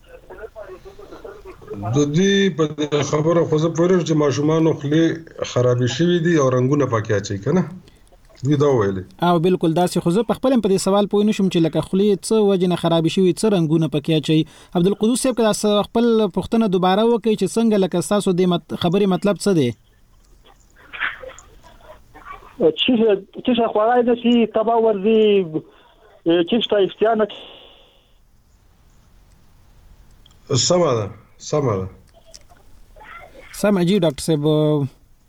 د دې په خبره خو زه پوهیږم چې ماشومان خولې خرابې شوي دي او رنگونه پکې اچي کنه وی دا ویلې. او بالکل داسې خو زه په خپل په دې سوال پوه نشم چې لکه خولې څه وجه نه خرابې شوي، څه رنگونه پکې اچي. عبدالقدوس صاحب که خپل پوښتنه دوباره وکړي چې څنګه لکه تاسو د خبرې مطلب څه دی؟ چې چې خوړای د شي تبا ورزي چې تا افتیانه سمه ده سمه ده سمه. جی ډاکټر صاحب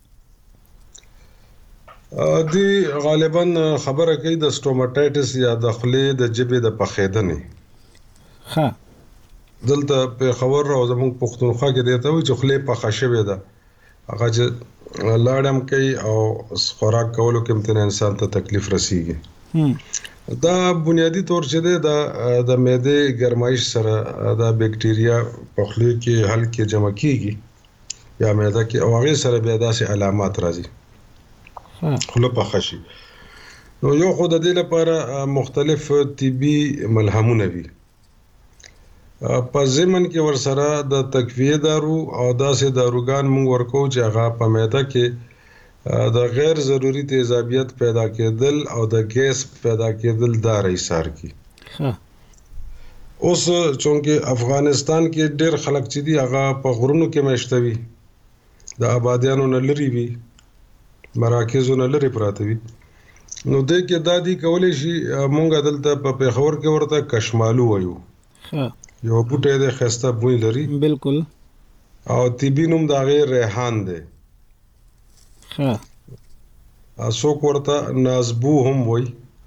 دی غالبا خبره کوي د سټوماټایټس یا د خولې د جبې د پخېدنې. ها دلته په خبر راو زموږ پښتونخوا کې دیته وي چې خولې پخه شوې ده، هغه چې لاړم کوي او خوراک کولو کې امتنه انسان ته تکلیف رسیږي. دا بنیادی طور چې ده د معدې ګرمایش سره دا بکټیریا په خولې کې حل کې جمع کیږي یا معده کې او هغه سره بیا داسې علامات راځي خوله پخه شي. نو یو خو د دې لپاره مختلف طبي ملهمونه وي، په ضمن کې ورسره د تقویه دارو او داسې داروګان موږ ورکو چې هغه په معده کې د غیر ضروري تیزابیت پیدا کېدل او د ګیس پیدا کېدل دا ایثار کی. اوس چونکه افغانستان کې ډېر خلک چې دي هغه په غرونو کې مشتوي، د آبادیانو نه لري وي، مراکزونه لري پراته وي، نو دې کې دادی کولای شي مونږ دلته په پیښور کې ورته کشمالو وایو. ها یو بوټی د خسته بوی لري، بالکل، او طبي نوم دا غیر ریحان دی. ها اسوک ورته نازبو هم وای،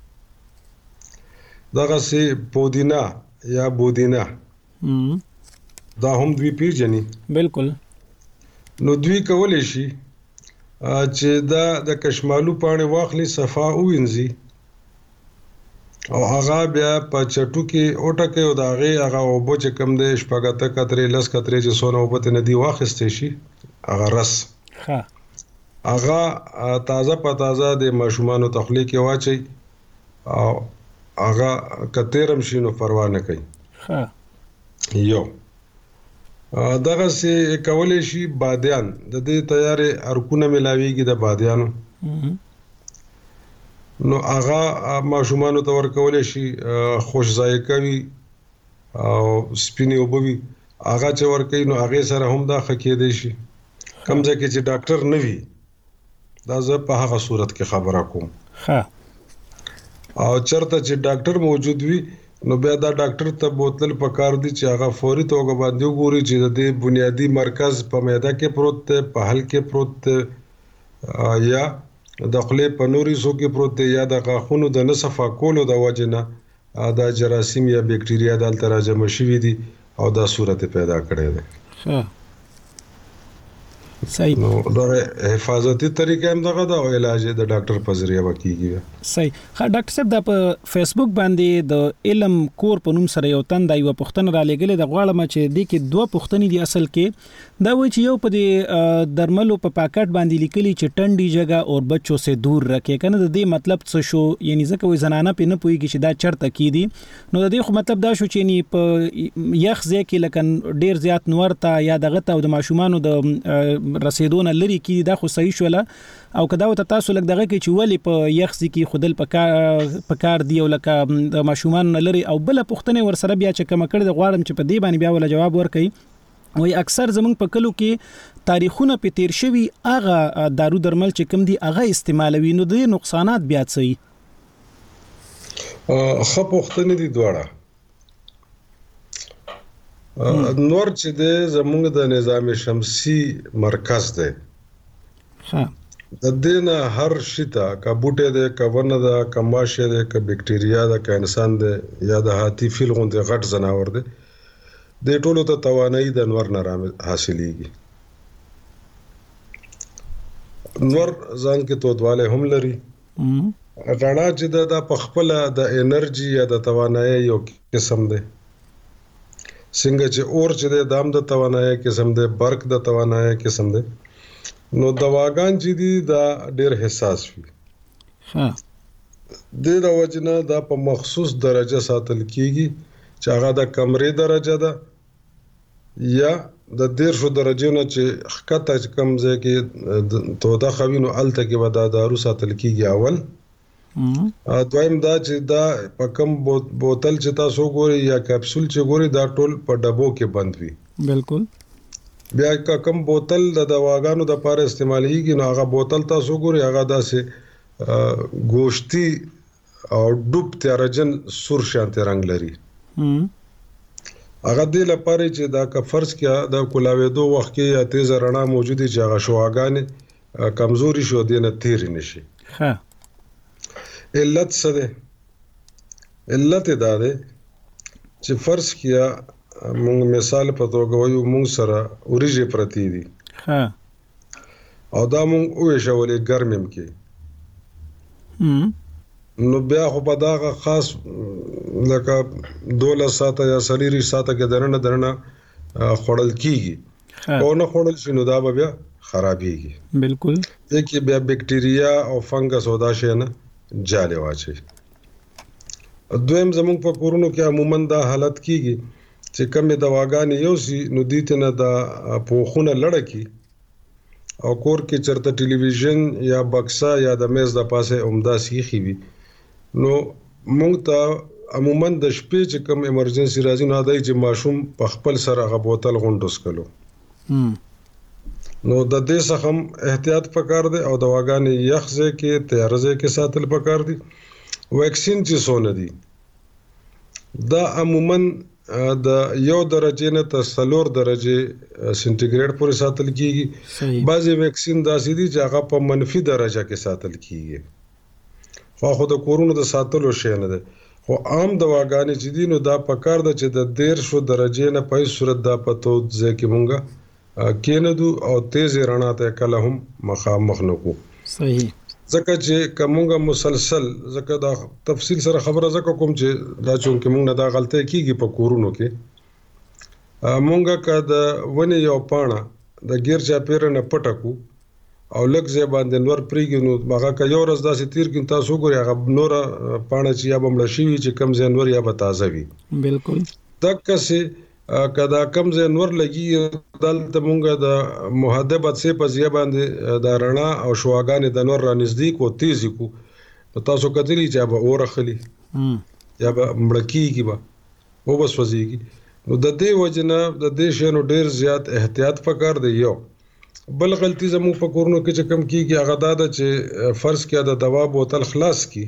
دغه سي پودینا یا بودینا دا هم دوی پیژني. بالکل. نو دوی کولای شي چې دا د کشمالو پاڼې واخلي، صفا ووینځي او هغه بیا په چټو کې اوټکه او دا هغه هغه اوبه چې کم دی شپږته کترې لس کترې چې سونه اوبه ته ندي واخیستې شي هغه رس ها هغه تازه په تازه د ماشومانو تخلیق کې واچي او هغه کترم شي نو پروا نه کوي. ها یو دغه سي کولای شي بادیان د دې تیارې ارکونه ملاويږي د بادیانو نو هغه ماشومان ته ورکول شي خوش ذایقه وي او سپینې اوبه وي هغه چې ورکوي نو هغې سره هم دا ښه کېدی شي. کوم ځای کې چې ډاکټر نه وي دا زه په هغه صورت کې خبره کوم. او چېرته چې ډاکټر موجود وي نو بیا دا ډاکټر ته بوتل پکار دي چې هغه فوري توګه باندې وګوري چې د دې بنیادی مرکز په معده کې پروت دی، په حلق کې پروت دی، یا د خولې په نوري حصو کې پروت دی، یا د غاښونو د نه صفا کولو د وجې نه دا جراثیم یا بیکټریا دلته راجمع شوي دي او دا صورت پیدا کړی دی. صحیح. نو دا حفاظتي طریقه هم دغه دا او علاج د ډاکټر په ذریعہ وکیږي. صحیح. ها ډاکټر صاحب دا په فیسبوک باندې د علم کور په نوم سره یو تن دا یو پوښتنه را لګلې د غواړم چې د کې دوه پوښتنې دي اصل کې دا وایي چې یو په دې درملو په پاکټ باندې لیکلي چې ټنډي جگہ او بچو سے دور رکھے کنه د دې مطلب څه شو؟ یعنی ځکه وي زنانه په نه پويږي چې دا چرته کی دي نو د دې خو مطلب دا شو چې یعنی په یخ ځای کې لکه ډیر زیات نور ته یا دغه ته د ماشومانو د رسیدونه لري کی دا خو صحیح شوله او کدا وت تاسو لګ دغه کې چې ولی په یخ ځای کې خودل پکار دی او لکه د ماشومان لري او بل پوښتنه ور سره بیا چې کوم کړ د غواړم چې په دې باندې بیا ول جواب ورکړي. وای اکثر زمونږ په کلو کې تاریخونه په تیر شوی اغه دارو درمل چې کوم دی اغه استعمالوي نو د نقصانات بیا څه وي؟ خو پوښتنه دي دواړه. نور چې د زمونږ د نظام شمسي مرکز دی ها د دینه هر شته کا بوټه ده کا ونه ده کا ماشه ده کا بیکټیریا ده کا انسان ده یا د هاتی فیل غونډه غټ زناور ده د ټولو ته توانایي د نور نه حاصلېږي. نور ځان کې تودواله هم لري. رڼا چې د په خپل د انرژي یا د توانایي یو قسم ده څنګه چې اور چې د دام د توانایي قسم ده برق د توانایي قسم ده نو دواګان چې دي دا ډېر حساس وي. ها د د وجنه دا په مخصوص درجه ساتل کیږي چې هغه د کمرې درجه ده یا د دیرشو درجه نه چې خکته کم ځای کې توده خوینو الته کې ودا دارو ساتل کیږي. اول دویم دا چې دا په کم بوتل چې تاسو ګوري یا کپسول چې ګوري دا ټول په ډبو کې بند وي. بالکل. بیا کا کم بوتل د دواګانو د لپاره استعمالېږي نو هغه بوتل تاسو ګوري هغه داسې ګوشتي او ډوب تیارجن سور شانته رنگ لري. هغه د لپاره چې دا کا فرض کیا د کولاوېدو وخت کې یا تیز رڼا موجودي چې هغه شواګانې کمزوري شو دي نه تیر نشي. ها علت څه ده؟ علت دا ده چې فرض کیا مونږ مثال په توګه وایو مونږ سره اوریجه پرتی دي. ها او دا مونږ وې شولې ګرمم کې هم نو بیا خو په داغه خاص لکه دوله ساته یا سلیری ساته کې درنه درنه خړل کیږي او نه خړل شنو دا بیا خرابېږي. بالکل. کې بیا بیکټیریا او فنګس او دا شي نه جاله واچي. دویم زموږ په کورونو کې عموما دا حالت کیږي چې کمې دواګانې یو سي نو دیت نه دا پوخونه لړکی او کور کې چرته ټلویزیون یا بکسا یا د میز د پاسه عمده سیخي وي نو مونږ ته عموما د شپې چې کوم ایمرجنسي راځي نو دای چې ماشوم په خپل سره غ بوتل غونډوس کلو نو د دې څخه هم احتیاط پکار دی او دواګانې یخزه کې تیارزه کې ساتل پکار دي. ویکسین چې سونه دي دا عموما د یو درجه نه تر څلور درجه سنټیګریډ پورې ساتل کیږي. بعضي ویکسین داسې دي چې هغه په منفي درجه کې ساتل کیږي. خو خو د کورونو د ساتلو شي نه ده خو عام دواګانې چې دي نو دا پکار ده چې د دیرشو درجه نه په صورت دا پتو ځکه مونږه کېندو او تیز رڼا ته کله هم مخامخ نکو. صحیح. ځکه چې کومه مسلسل ځکه دا تفصیل سره خبره ځکه کوم چې دا چې موږ نه دا غلطه کیږي په کورونو کې مونږه کا د ونی یو پاڼه د غیر چا پیر نه پټکو او لږ ځای باندې نور پریږي نو هغه کا یو ورځ داسې تیر کې تاسو ګوري هغه نور پاڼه چې یا بمړ شي چې کم ځای نور یا به تازه وي. بالکل. دغه سه کدا کم ځای نور لګي دلته مونږه د محدبت سه په ځای باندې د رڼا او شواګانې د نور را نزدیک او تیزی کو تاسو کتلی چې به اورخلی یا به مړکیږي به او بس وځيږي. نو د دې وجنه د دې شنو ډیر زیات احتیاط پکار دی. یو بل غلطي زمو په کورونو کې چې کم کیږي هغه دا ده چې فرض کړه د دوا بوتل خلاص کی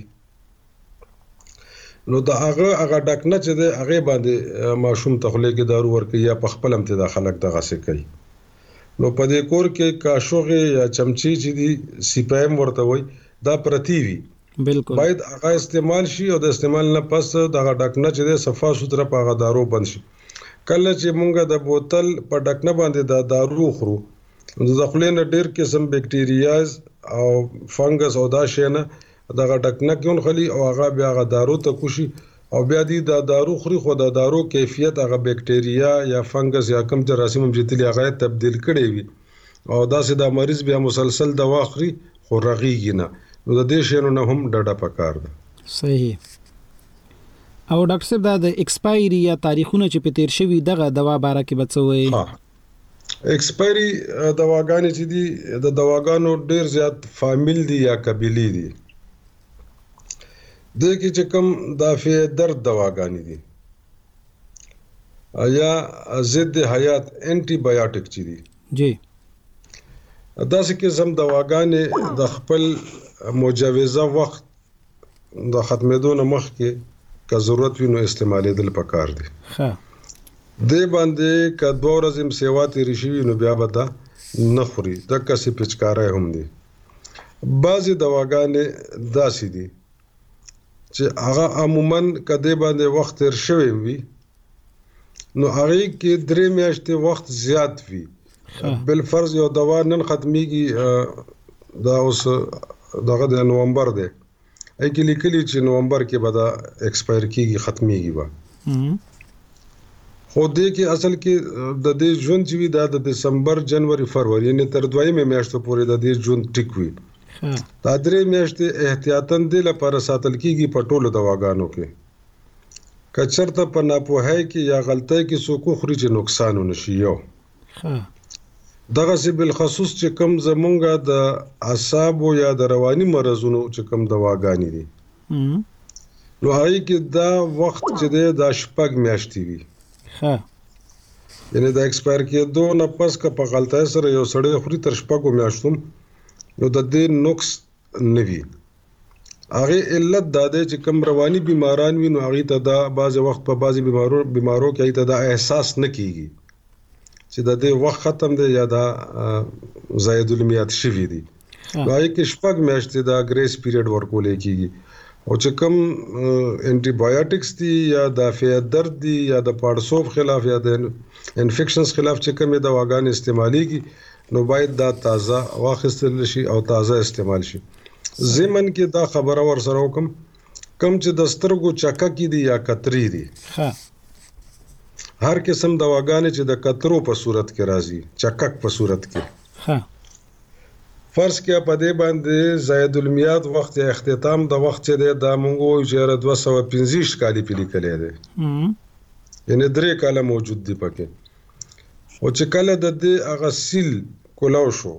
نو دا هغه هغه ډک نه چې د هغه باندې ماشوم ته خلک دارو ورکي یا په خپل امتدا خلک دغه څه کوي. نو په دې کور کې کاشوغه یا چمچي چې دی سیپایم ورته وي دا پرتی وي بالکل باید هغه استعمال شي او د استعمال نه پس دغه ډک نه چې د صفا سوتره په هغه دارو بند شي. کله چې مونږه د بوتل په ډک نه باندې دا دارو خورو د خپلینه ډیر قسم بکټیریاز او فنګس او دا شینه دغه ډک نه کون خلی او هغه بیا هغه دارو ته کوشي او بیا دی دا دارو خوري خو دا دارو کیفیت هغه بکټیریا یا فنګس یا کوم جراثیم چې تل هغه تبديل کړي وي او دا سه دا مریض بیا مسلسل دوا اخري خو رغيږي نه. نو د دې شینو نه هم ډډه پکار ده. صحیح. او ډاکټر صاحب دا د ایکسپایری یا تاریخونه چې په تیر شوی دغه دوا باره کې بچوي. ها ایکسپایری دواګانې چې دي د دواګانو ډیر زیات فامیل دي یا قبیلی دي. د کې چې کوم دافع درد دواګانې دي یا ضد حیات انټي بایوټیک چې دي جی دا څه قسم دواګانې د خپل مجوزه وخت د ختمېدو نه مخکې که ضرورت وي نو استعمالېدل پکار دي. ښه دې باندې که دوه ورځې هم سیوا تېرې شوي نو بیا به دا نه خوري. دقسې پچکاری هم دي. بعضې دواګانې داسې دي چې هغه عموماً که دې باندې وخت تېر شوی وي نو هغې کې درې میاشتې وخت زیات وي. بالفرض یو دوا نن ختمیږي دا اوس دغه د نومبر دی ای کې لیکلي چې نومبر کې به دا ایکسپایر کیږي ختمیږي به خو دې کې اصل کې د دې جون چې وي دا د دسمبر جنوري فروری یعنی تر دویمه میاشتو پورې د دې جون ټیک وي. دا درې میاشتې احتیاطاً دې لپاره ساتل کیږي په ټولو دواګانو کې که چېرته په ناپوهۍ کې یا غلطۍ کې څوک وخوري چې نقصان ونشي. یو دغسې بالخصوص چې کوم زمونږه د اعصابو یا د رواني مرضونو چې کوم دواګانې دي نو هغې کې دا وخت چې دی دا شپږ میاشتې وي. یعنې د ایکسپایر کېدو نه پس که په غلطۍ سره یو سړی خوري تر شپږو میاشتو نو د دې نقص نه وي. هغې علت دا دی چې کوم رواني بیماران وي نو هغې ته دا بعضې وخت په بعضې بیمارو بیمارو کې هغې ته دا احساس نه کېږي چې د دې وخت ختم دی یا دا زاید المیات شوي دي. نو هغې کې شپږ میاشتې دا ګریس پیریډ ورکولی کېږي او چې کوم انټي بایوټکس دي یا دافع درد دي یا د پاړسوب خلاف یا د انفیکشنز خلاف چې کومې دواګانې استعمالیږي نو باید دا تازه واخیستل شي او تازه استعمال شي. ضمن کې دا خبره ورسره وکم کم چې د سترګو چککې دي یا کترې دي هر قسم دواګانې چې د کترو په صورت کې راځي چکک په صورت کې فرض کې په دې باندې زاید المیات وخت یا اختتام د وخت چې دی دا مونږ وایو چې دوه سوه پنځه کالي پې لیکلی دی یعنې درې کاله موجود دي پکې او چې کله د دې هغه سیل کولاو شو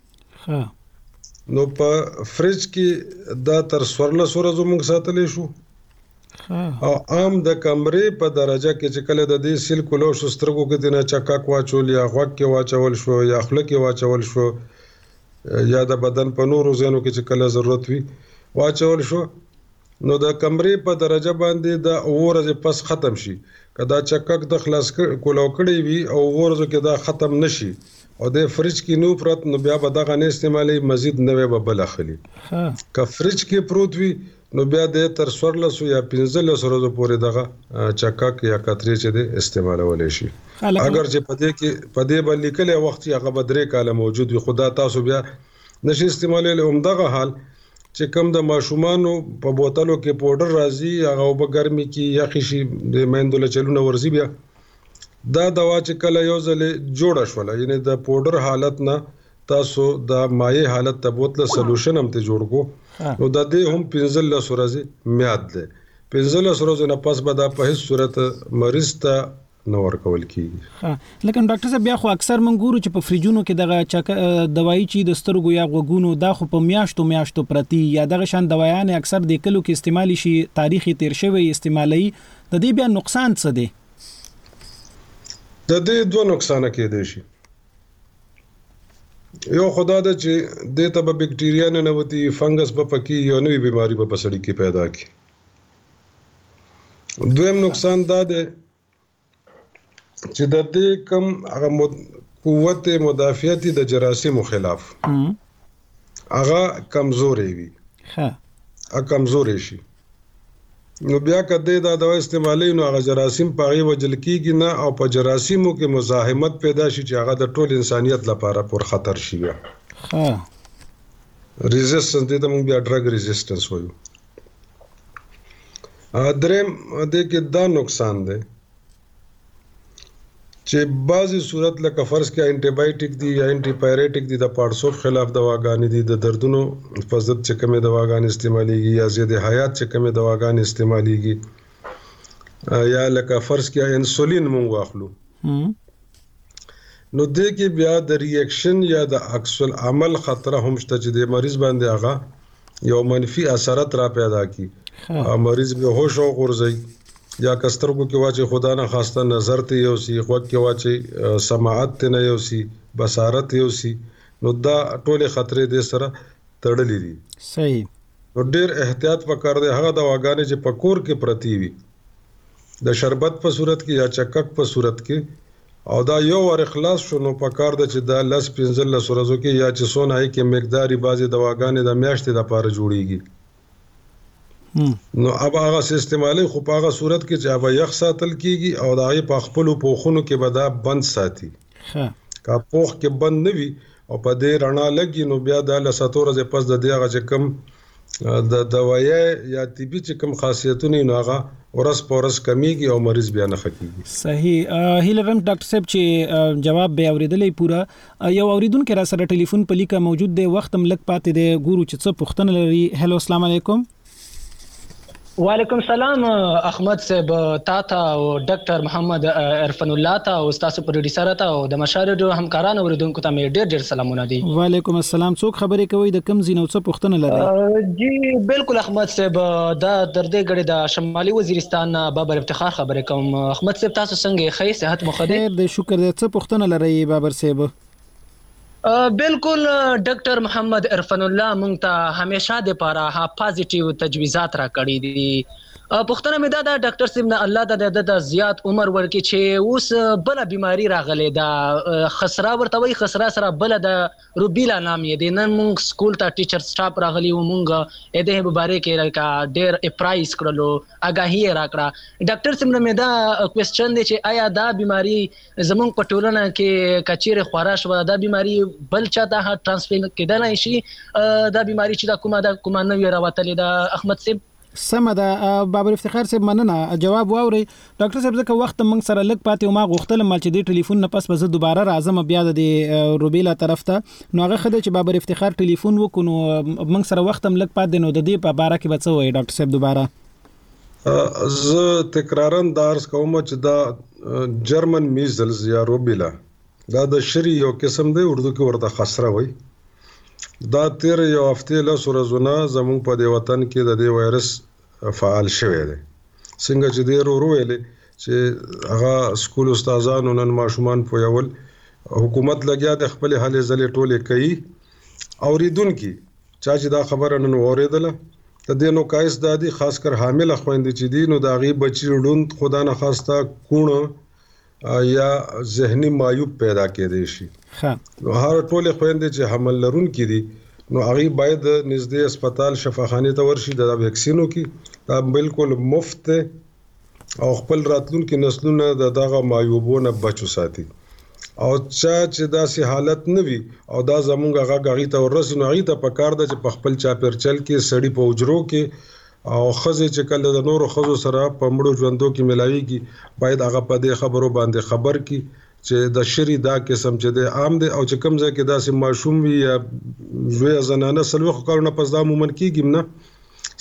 نو په فریج کې دا تر څوارلسو ورځو مونږ ساتلی شو او عام د کمرې په درجه کې چې کله د دې سیل کولاو شو سترګو کې دنه چکک واچول یا غوږ کې واچول شو یا خوله کې واچول شو یا د بدن په نورو ځایونو کې چې کله ضرورت وي واچول شو نو د کمرې په درجه باندې دا اوه ورځې پس ختم شي. که دا چکک د خلاص کولاو کړی وي او اوه ورځو کې دا ختم نشي او د فریج کې نو پرت نو بیا به دغه نه استعمالي مزید نوې به بل اخلي. که فریج کې پروت وي نو بیا د تر څوارلسو یا پنځلسو ورځو پورې دغه چکک یا کترې چې دی استعمالولی شي. اگر چې په دې کې په دې باندې لیکلی وخت چې هغه به درې کاله موجود وي خو دا تاسو بیا نشي استعمالولی. همدغه حال چې کوم د ماشومانو په بوتلو کې پوډر راځي هغه اوبه ګرمې کې یخې شي د میندو له چلونه ورځي بیا دا دوا چې کله یو ځلې جوړه شوله یعنې د پوډر حالت نه تاسو د مایع حالت ته بوتله سلوشن هم ته جوړ کو نو د دې هم پنځلس ورځې میاد دی. پنځلس ورځو نه پس به دا په هیڅ صورت مریض ته نه ورکول کیږي. لکه ډاکټر صاحب بیا خو اکثر من ګورو چې په فریجونو کې دغه چا دوايي چې د سترګو یا غوګونو دا خو په میاشتو میاشتو پرتی یا دغه شان دوايان اکثر د کلو کې استعمالي شي تاریخي تیر شوی استعمالي د دې بیا نقصان څه دی؟ د دې دوه نقصان کېدای شي. یو خدا د چې د ته به بکټیریا نه نوتی فنګس په پکی یو نوې بیماری په پسړی کې پیدا کی. دویم نقصان دا دی چې د دې کم هغه قوت مدافعتي د جراثیمو خلاف هغه کمزورې وي. ها هغه کمزورې شي نو بیا کده دا دوا استعمالي نو هغه جراثیم په غي وجل کیږي نه او په جراثیمو کې مزاحمت پیدا شي چې هغه د ټول انسانيت لپاره پر خطر شي. ها ریزिस्टेंस دې ته موږ بیا ډرګ ریزिस्टेंस وایو. ا درم دې کې دا نقصان دی چې بعضی صورت لکه فرض کې انټي بایوټیک دی یا انټي پایریټیک دی د پارسوب خلاف دواګانې دي د دردونو په ضد چې کومه دواګانې استعماليږي یا زیاده حیات چې کومه دواګانې استعماليږي یا لکه فرض کې انسولین مونږ واخلو نو دې کې بیا د ریاکشن یا د عکس العمل خطر هم شته چې د مریض باندې هغه یو منفي اثرات را پیدا کی مریض به هوش او غورځي یا کسترګو کې واچي خدا نه خواسته نظر ته یو سی خوک کې واچي سماعت ته نه یو سی بصارت یو سی نو دا ټوله خطرې د سره تړلې دي. صحیح. نو ډېر احتیاط وکړ دې هغه دواګانې چې پکور کې پرتی وي د شربت په صورت کې یا چکک په صورت کې او دا یو ور اخلاص شونو پکار د چې دا لس پنځل لس ورځو کې یا چې سونه هي کې مقداري بازي دواګانې د میاشتې د پاره جوړيږي. نو اب هغه استعمالي خو په هغه صورت کې چې هغه یخ ساتل کیږي او دا یې په خپل پوخونو کې بدا بند ساتي. ها کا پوخ کې بند نوي او په دې رڼا لګي نو بیا د لساتور ز پس د دې هغه چې کم د دوايي یا طبي چې کم خاصیتونه نو هغه ورس پورس کمیږي او مریض بیا نه خکېږي. صحیح. هیلرم ډاکټر صاحب چې جواب به اوریدلې پورا یو اوریدونکو را سره ټلیفون په لیکه موجود دی وخت هم لګ پاتې دی ګورو چې څه پوښتنه لري. هلو السلام علیکم. وعلیکم السلام احمد صاحب تا ته او ډاکټر محمد عرفان الله ته او تاسو پروډوسر ته او د مشارو همکارانو اوریدونکو ته ډېر ډېر سلامونه دي. وعلیکم السلام. څوک خبرې کوي د کم زینو څه پوښتنه لري؟ جی بالکل احمد صاحب دا درده غړي د شمالي وزیرستان بابر افتخار خبرې کوم. احمد صاحب تاسو څنګه ښه صحت مو ښه دی؟ ډېر د شکر دې. څه پوښتنه لري بابر صاحب؟ بالکل ډاکټر محمد عرفان الله مونږ ته همیشه د پاره ها پازیټیو تجویزات را کړی دي. پښتنه مې دا د ډاکټر صاحب نه الله د د زیات عمر ورکي چې اوس بل بیماری راغلې دا خسرا ورته وي خسرا سره بل د روبیلا نام یې د نن مونږ سکول ته ټیچر سټاف راغلی و مونږ اې د مبارک کا ډیر اپرایز کړلو اگاهی راکړه. ډاکټر صاحب نه مې دا کوېسچن دی چې آیا دا بیماری زمونږ په ټولنه کې کچیر خواراش و دا بیماری بل چا دا ترانسفر کېدای شي دا بیماری چې دا کومه دا کومه نه راوتلې دا احمد صاحب؟ سمه ده بابر افتخار صاحب مننه جواب واوري. ډاکټر صاحب ځکه وخت موږ سره لګ پاتې او ما غوښتل مال چې د ټلیفون نه پس به زه دوباره راځم بیا د روبیلا طرف ته نو هغه خدای چې بابر افتخار ټلیفون وکونو موږ سره وخت هم لګ پاتې نو د دې په باره کې به څه وایي ډاکټر صاحب دوباره؟ زه تکرارن دارس کوم چې دا جرمن میزلز یا روبیلا دا د شری یو قسم دی اردو کې ورته خسره وایي. دا تیر یو هفته له سورزونه زمون په دی وطن کې د دې وایرس فعال شوی دی. څنګه چې ډیر ورو ویلې چې هغه سکول استادانو نن ماشومان پویول حکومت لګیا د خپل حالې زلې ټوله کوي اوریدونکو چا چې دا خبره نن اوریدله د دې نو کایس دادی خاص کر حامل خويندې چې دي نو دا غي بچی ډوند خدا نه خواسته کونه یا ذهني معیوب پیدا کېدې شي. نو هر ټوله خويندې چې حمل لرون کې دي نو هغه باید نږدې هسپتال شفاخانه ته ورشي د ویکسینو کې دا بالکل مفت او خپل راتلونکو نسلونو د دغه معیوبونه بچو ساتي او چا چې داسې حالت نه وي او دا زمونږ هغه غاغي ته ورسنو هغه ته پکار د چې په خپل چاپرچل کې سړی په وجرو کې او خزه چې کله د نورو خزو سره په مړو ژوندو کې ملاويږي باید هغه په دې خبرو باندې خبر کی چې د شری دا قسم چې د عام دي او چې کوم ځای کې داسې ماشوم وي یا زوی زنانه سلوخ کارونه پس دا مومن کیږي نه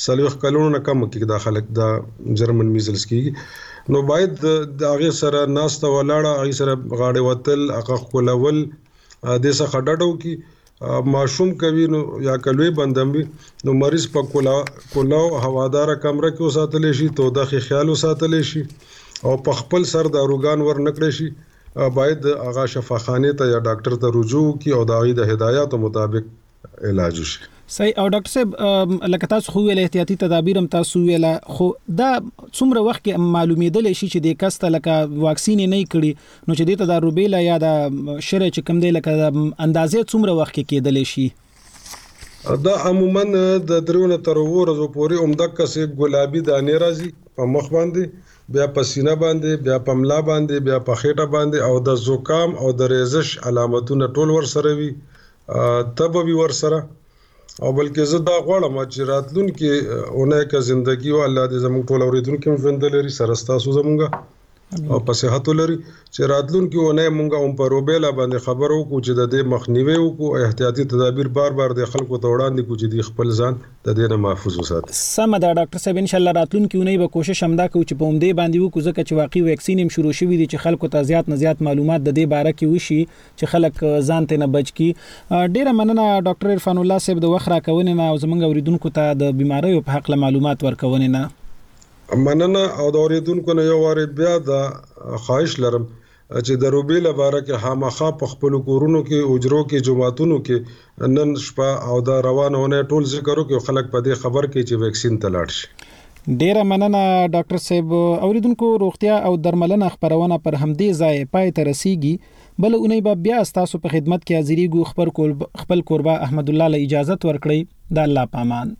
سلوخ کلونو نه کم کې د خلک د جرمن میزلز کیږي نو باید د هغه سره ناسته ولاړه هغه سره غاړه وتل هغه کولول د څه خډډو کې ماشوم کوي نو یا کلوي بندمي نو مریض په کولا کولاو هوادار کمره کې وساتل شي تو د خیال وساتل شي او په خپل سر د اروګان ور نکړي شي باید هغه شفاخانه ته یا ډاکټر ته رجوع کی او د هدایاتو مطابق علاج وشي. صحیح. او ډاکټر صاحب لکه تاسو خو ویل احتیاطي تدابیر هم تاسو ویل خو دا څومره وخت کې معلومېدل شي چې د کسته لکه واکسین نه کړي نو چې د ته د روبیلا یا د شری چې کم دی لکه اندازې څومره وخت کې کېدل شي؟ دا عموما د درونه تر ورځو پورې عمدک سه ګلابي دانې راځي په مخ باندې بیا په سینه باندې بیا په ملا باندې بیا په خېټه باندې او د زکام او د ریزش علامتونه ټول ور سره وي تبوي ور سره او بلکې زه دا غواړم چې راتلونکي اونۍ کا ژوندۍ او الله دې زموږ ټول اوریدونکو هم ژوند لري سره تاسو زموږه او په صحت لري چې راتلونکي اونۍ مونږه هم په روبیلا باندې خبرو کو چې د دې مخنیوي او احتیاطي تدابیر بار بار د خلکو ته وړاندې کو چې د خپل ځان د دې نه محفوظ وساتي. سم دا ډاکټر صاحب ان شاء الله راتلونکي اونۍ به کوشش هم دا کوو چې په اومدې باندې وکړو ځکه چې واقعي ویکسین هم شروع شوی دی چې خلکو ته زیات نه زیات معلومات د دې باره کې وشي چې خلک ځان ته نه بچ کی. ډیره مننه ډاکټر عرفان الله صاحب د وخت راکونې نه او زموږ اوریدونکو ته د بیماریو په حق معلومات ورکونې نه. مننه او د اوریدونکو نه یو واره بیا د خواهش لرم چې د روبیلا باره کې خامخا په خپل کورونو کې اجرو کې جمعاتونو کې نن شپه او د روانونه ټول ذکر وکړو خلک په دې خبر کې چې ویکسین ته لاړ شي. ډیره مننه ډاکټر صاحب. اوریدونکو روغتیا او درملنه خبرونه پر همدې ځای پای ته رسیږي بل اونۍ به بیا تاسو په خدمت کې حاضرېږو. خبر خپل قربا احمد الله له اجازه ورکړي د الله پامان.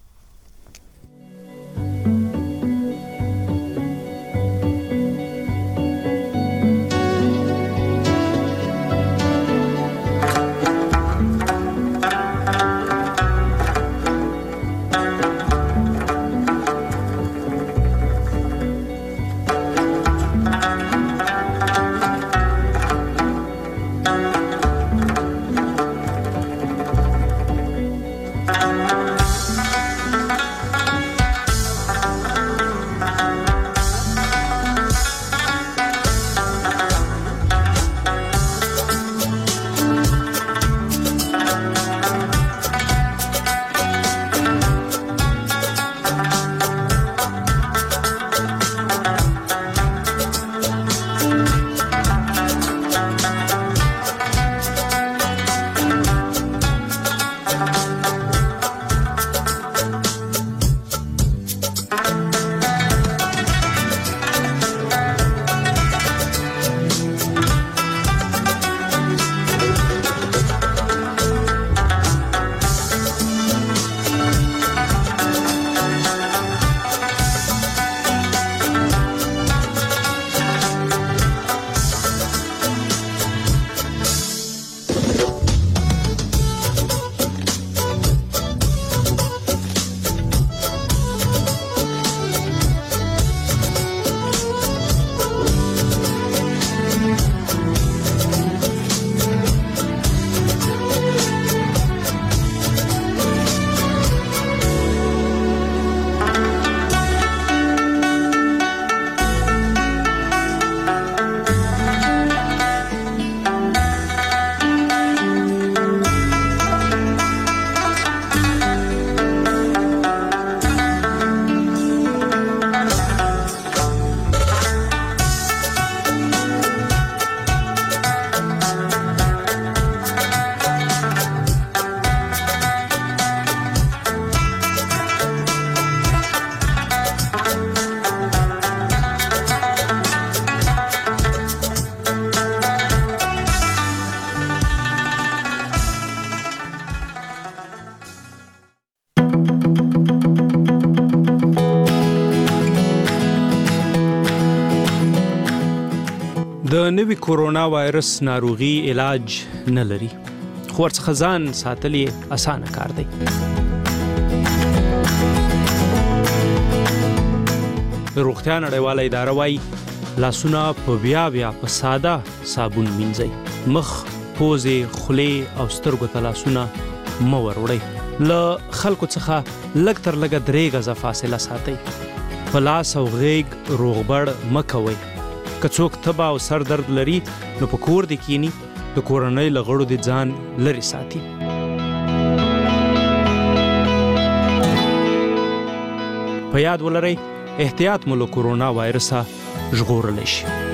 د نوي کورونا وایرس ناروغي علاج نه لري خو ورڅخه ځان ساتل یې اسانه کار دی. روغتیا نړیواله اداره وايي لاسونه په بیا بیا په ساده صابون مینځئ. مخ، پوزې، خولې او سترګو ته لاسونه مه ور وړئ. له خلکو څخه لږ تر لږه درې غزه فاصله ساتئ. په لاس او غیږ روغبړ مه کوئ. که څوک تبه او سر درد لري نو په کور دې کینی، د کورنۍ له غړو دې ځان لرې ساتي. په یاد ولرئ احتیاط مو له کورونا وایرسه ژغورلی شي.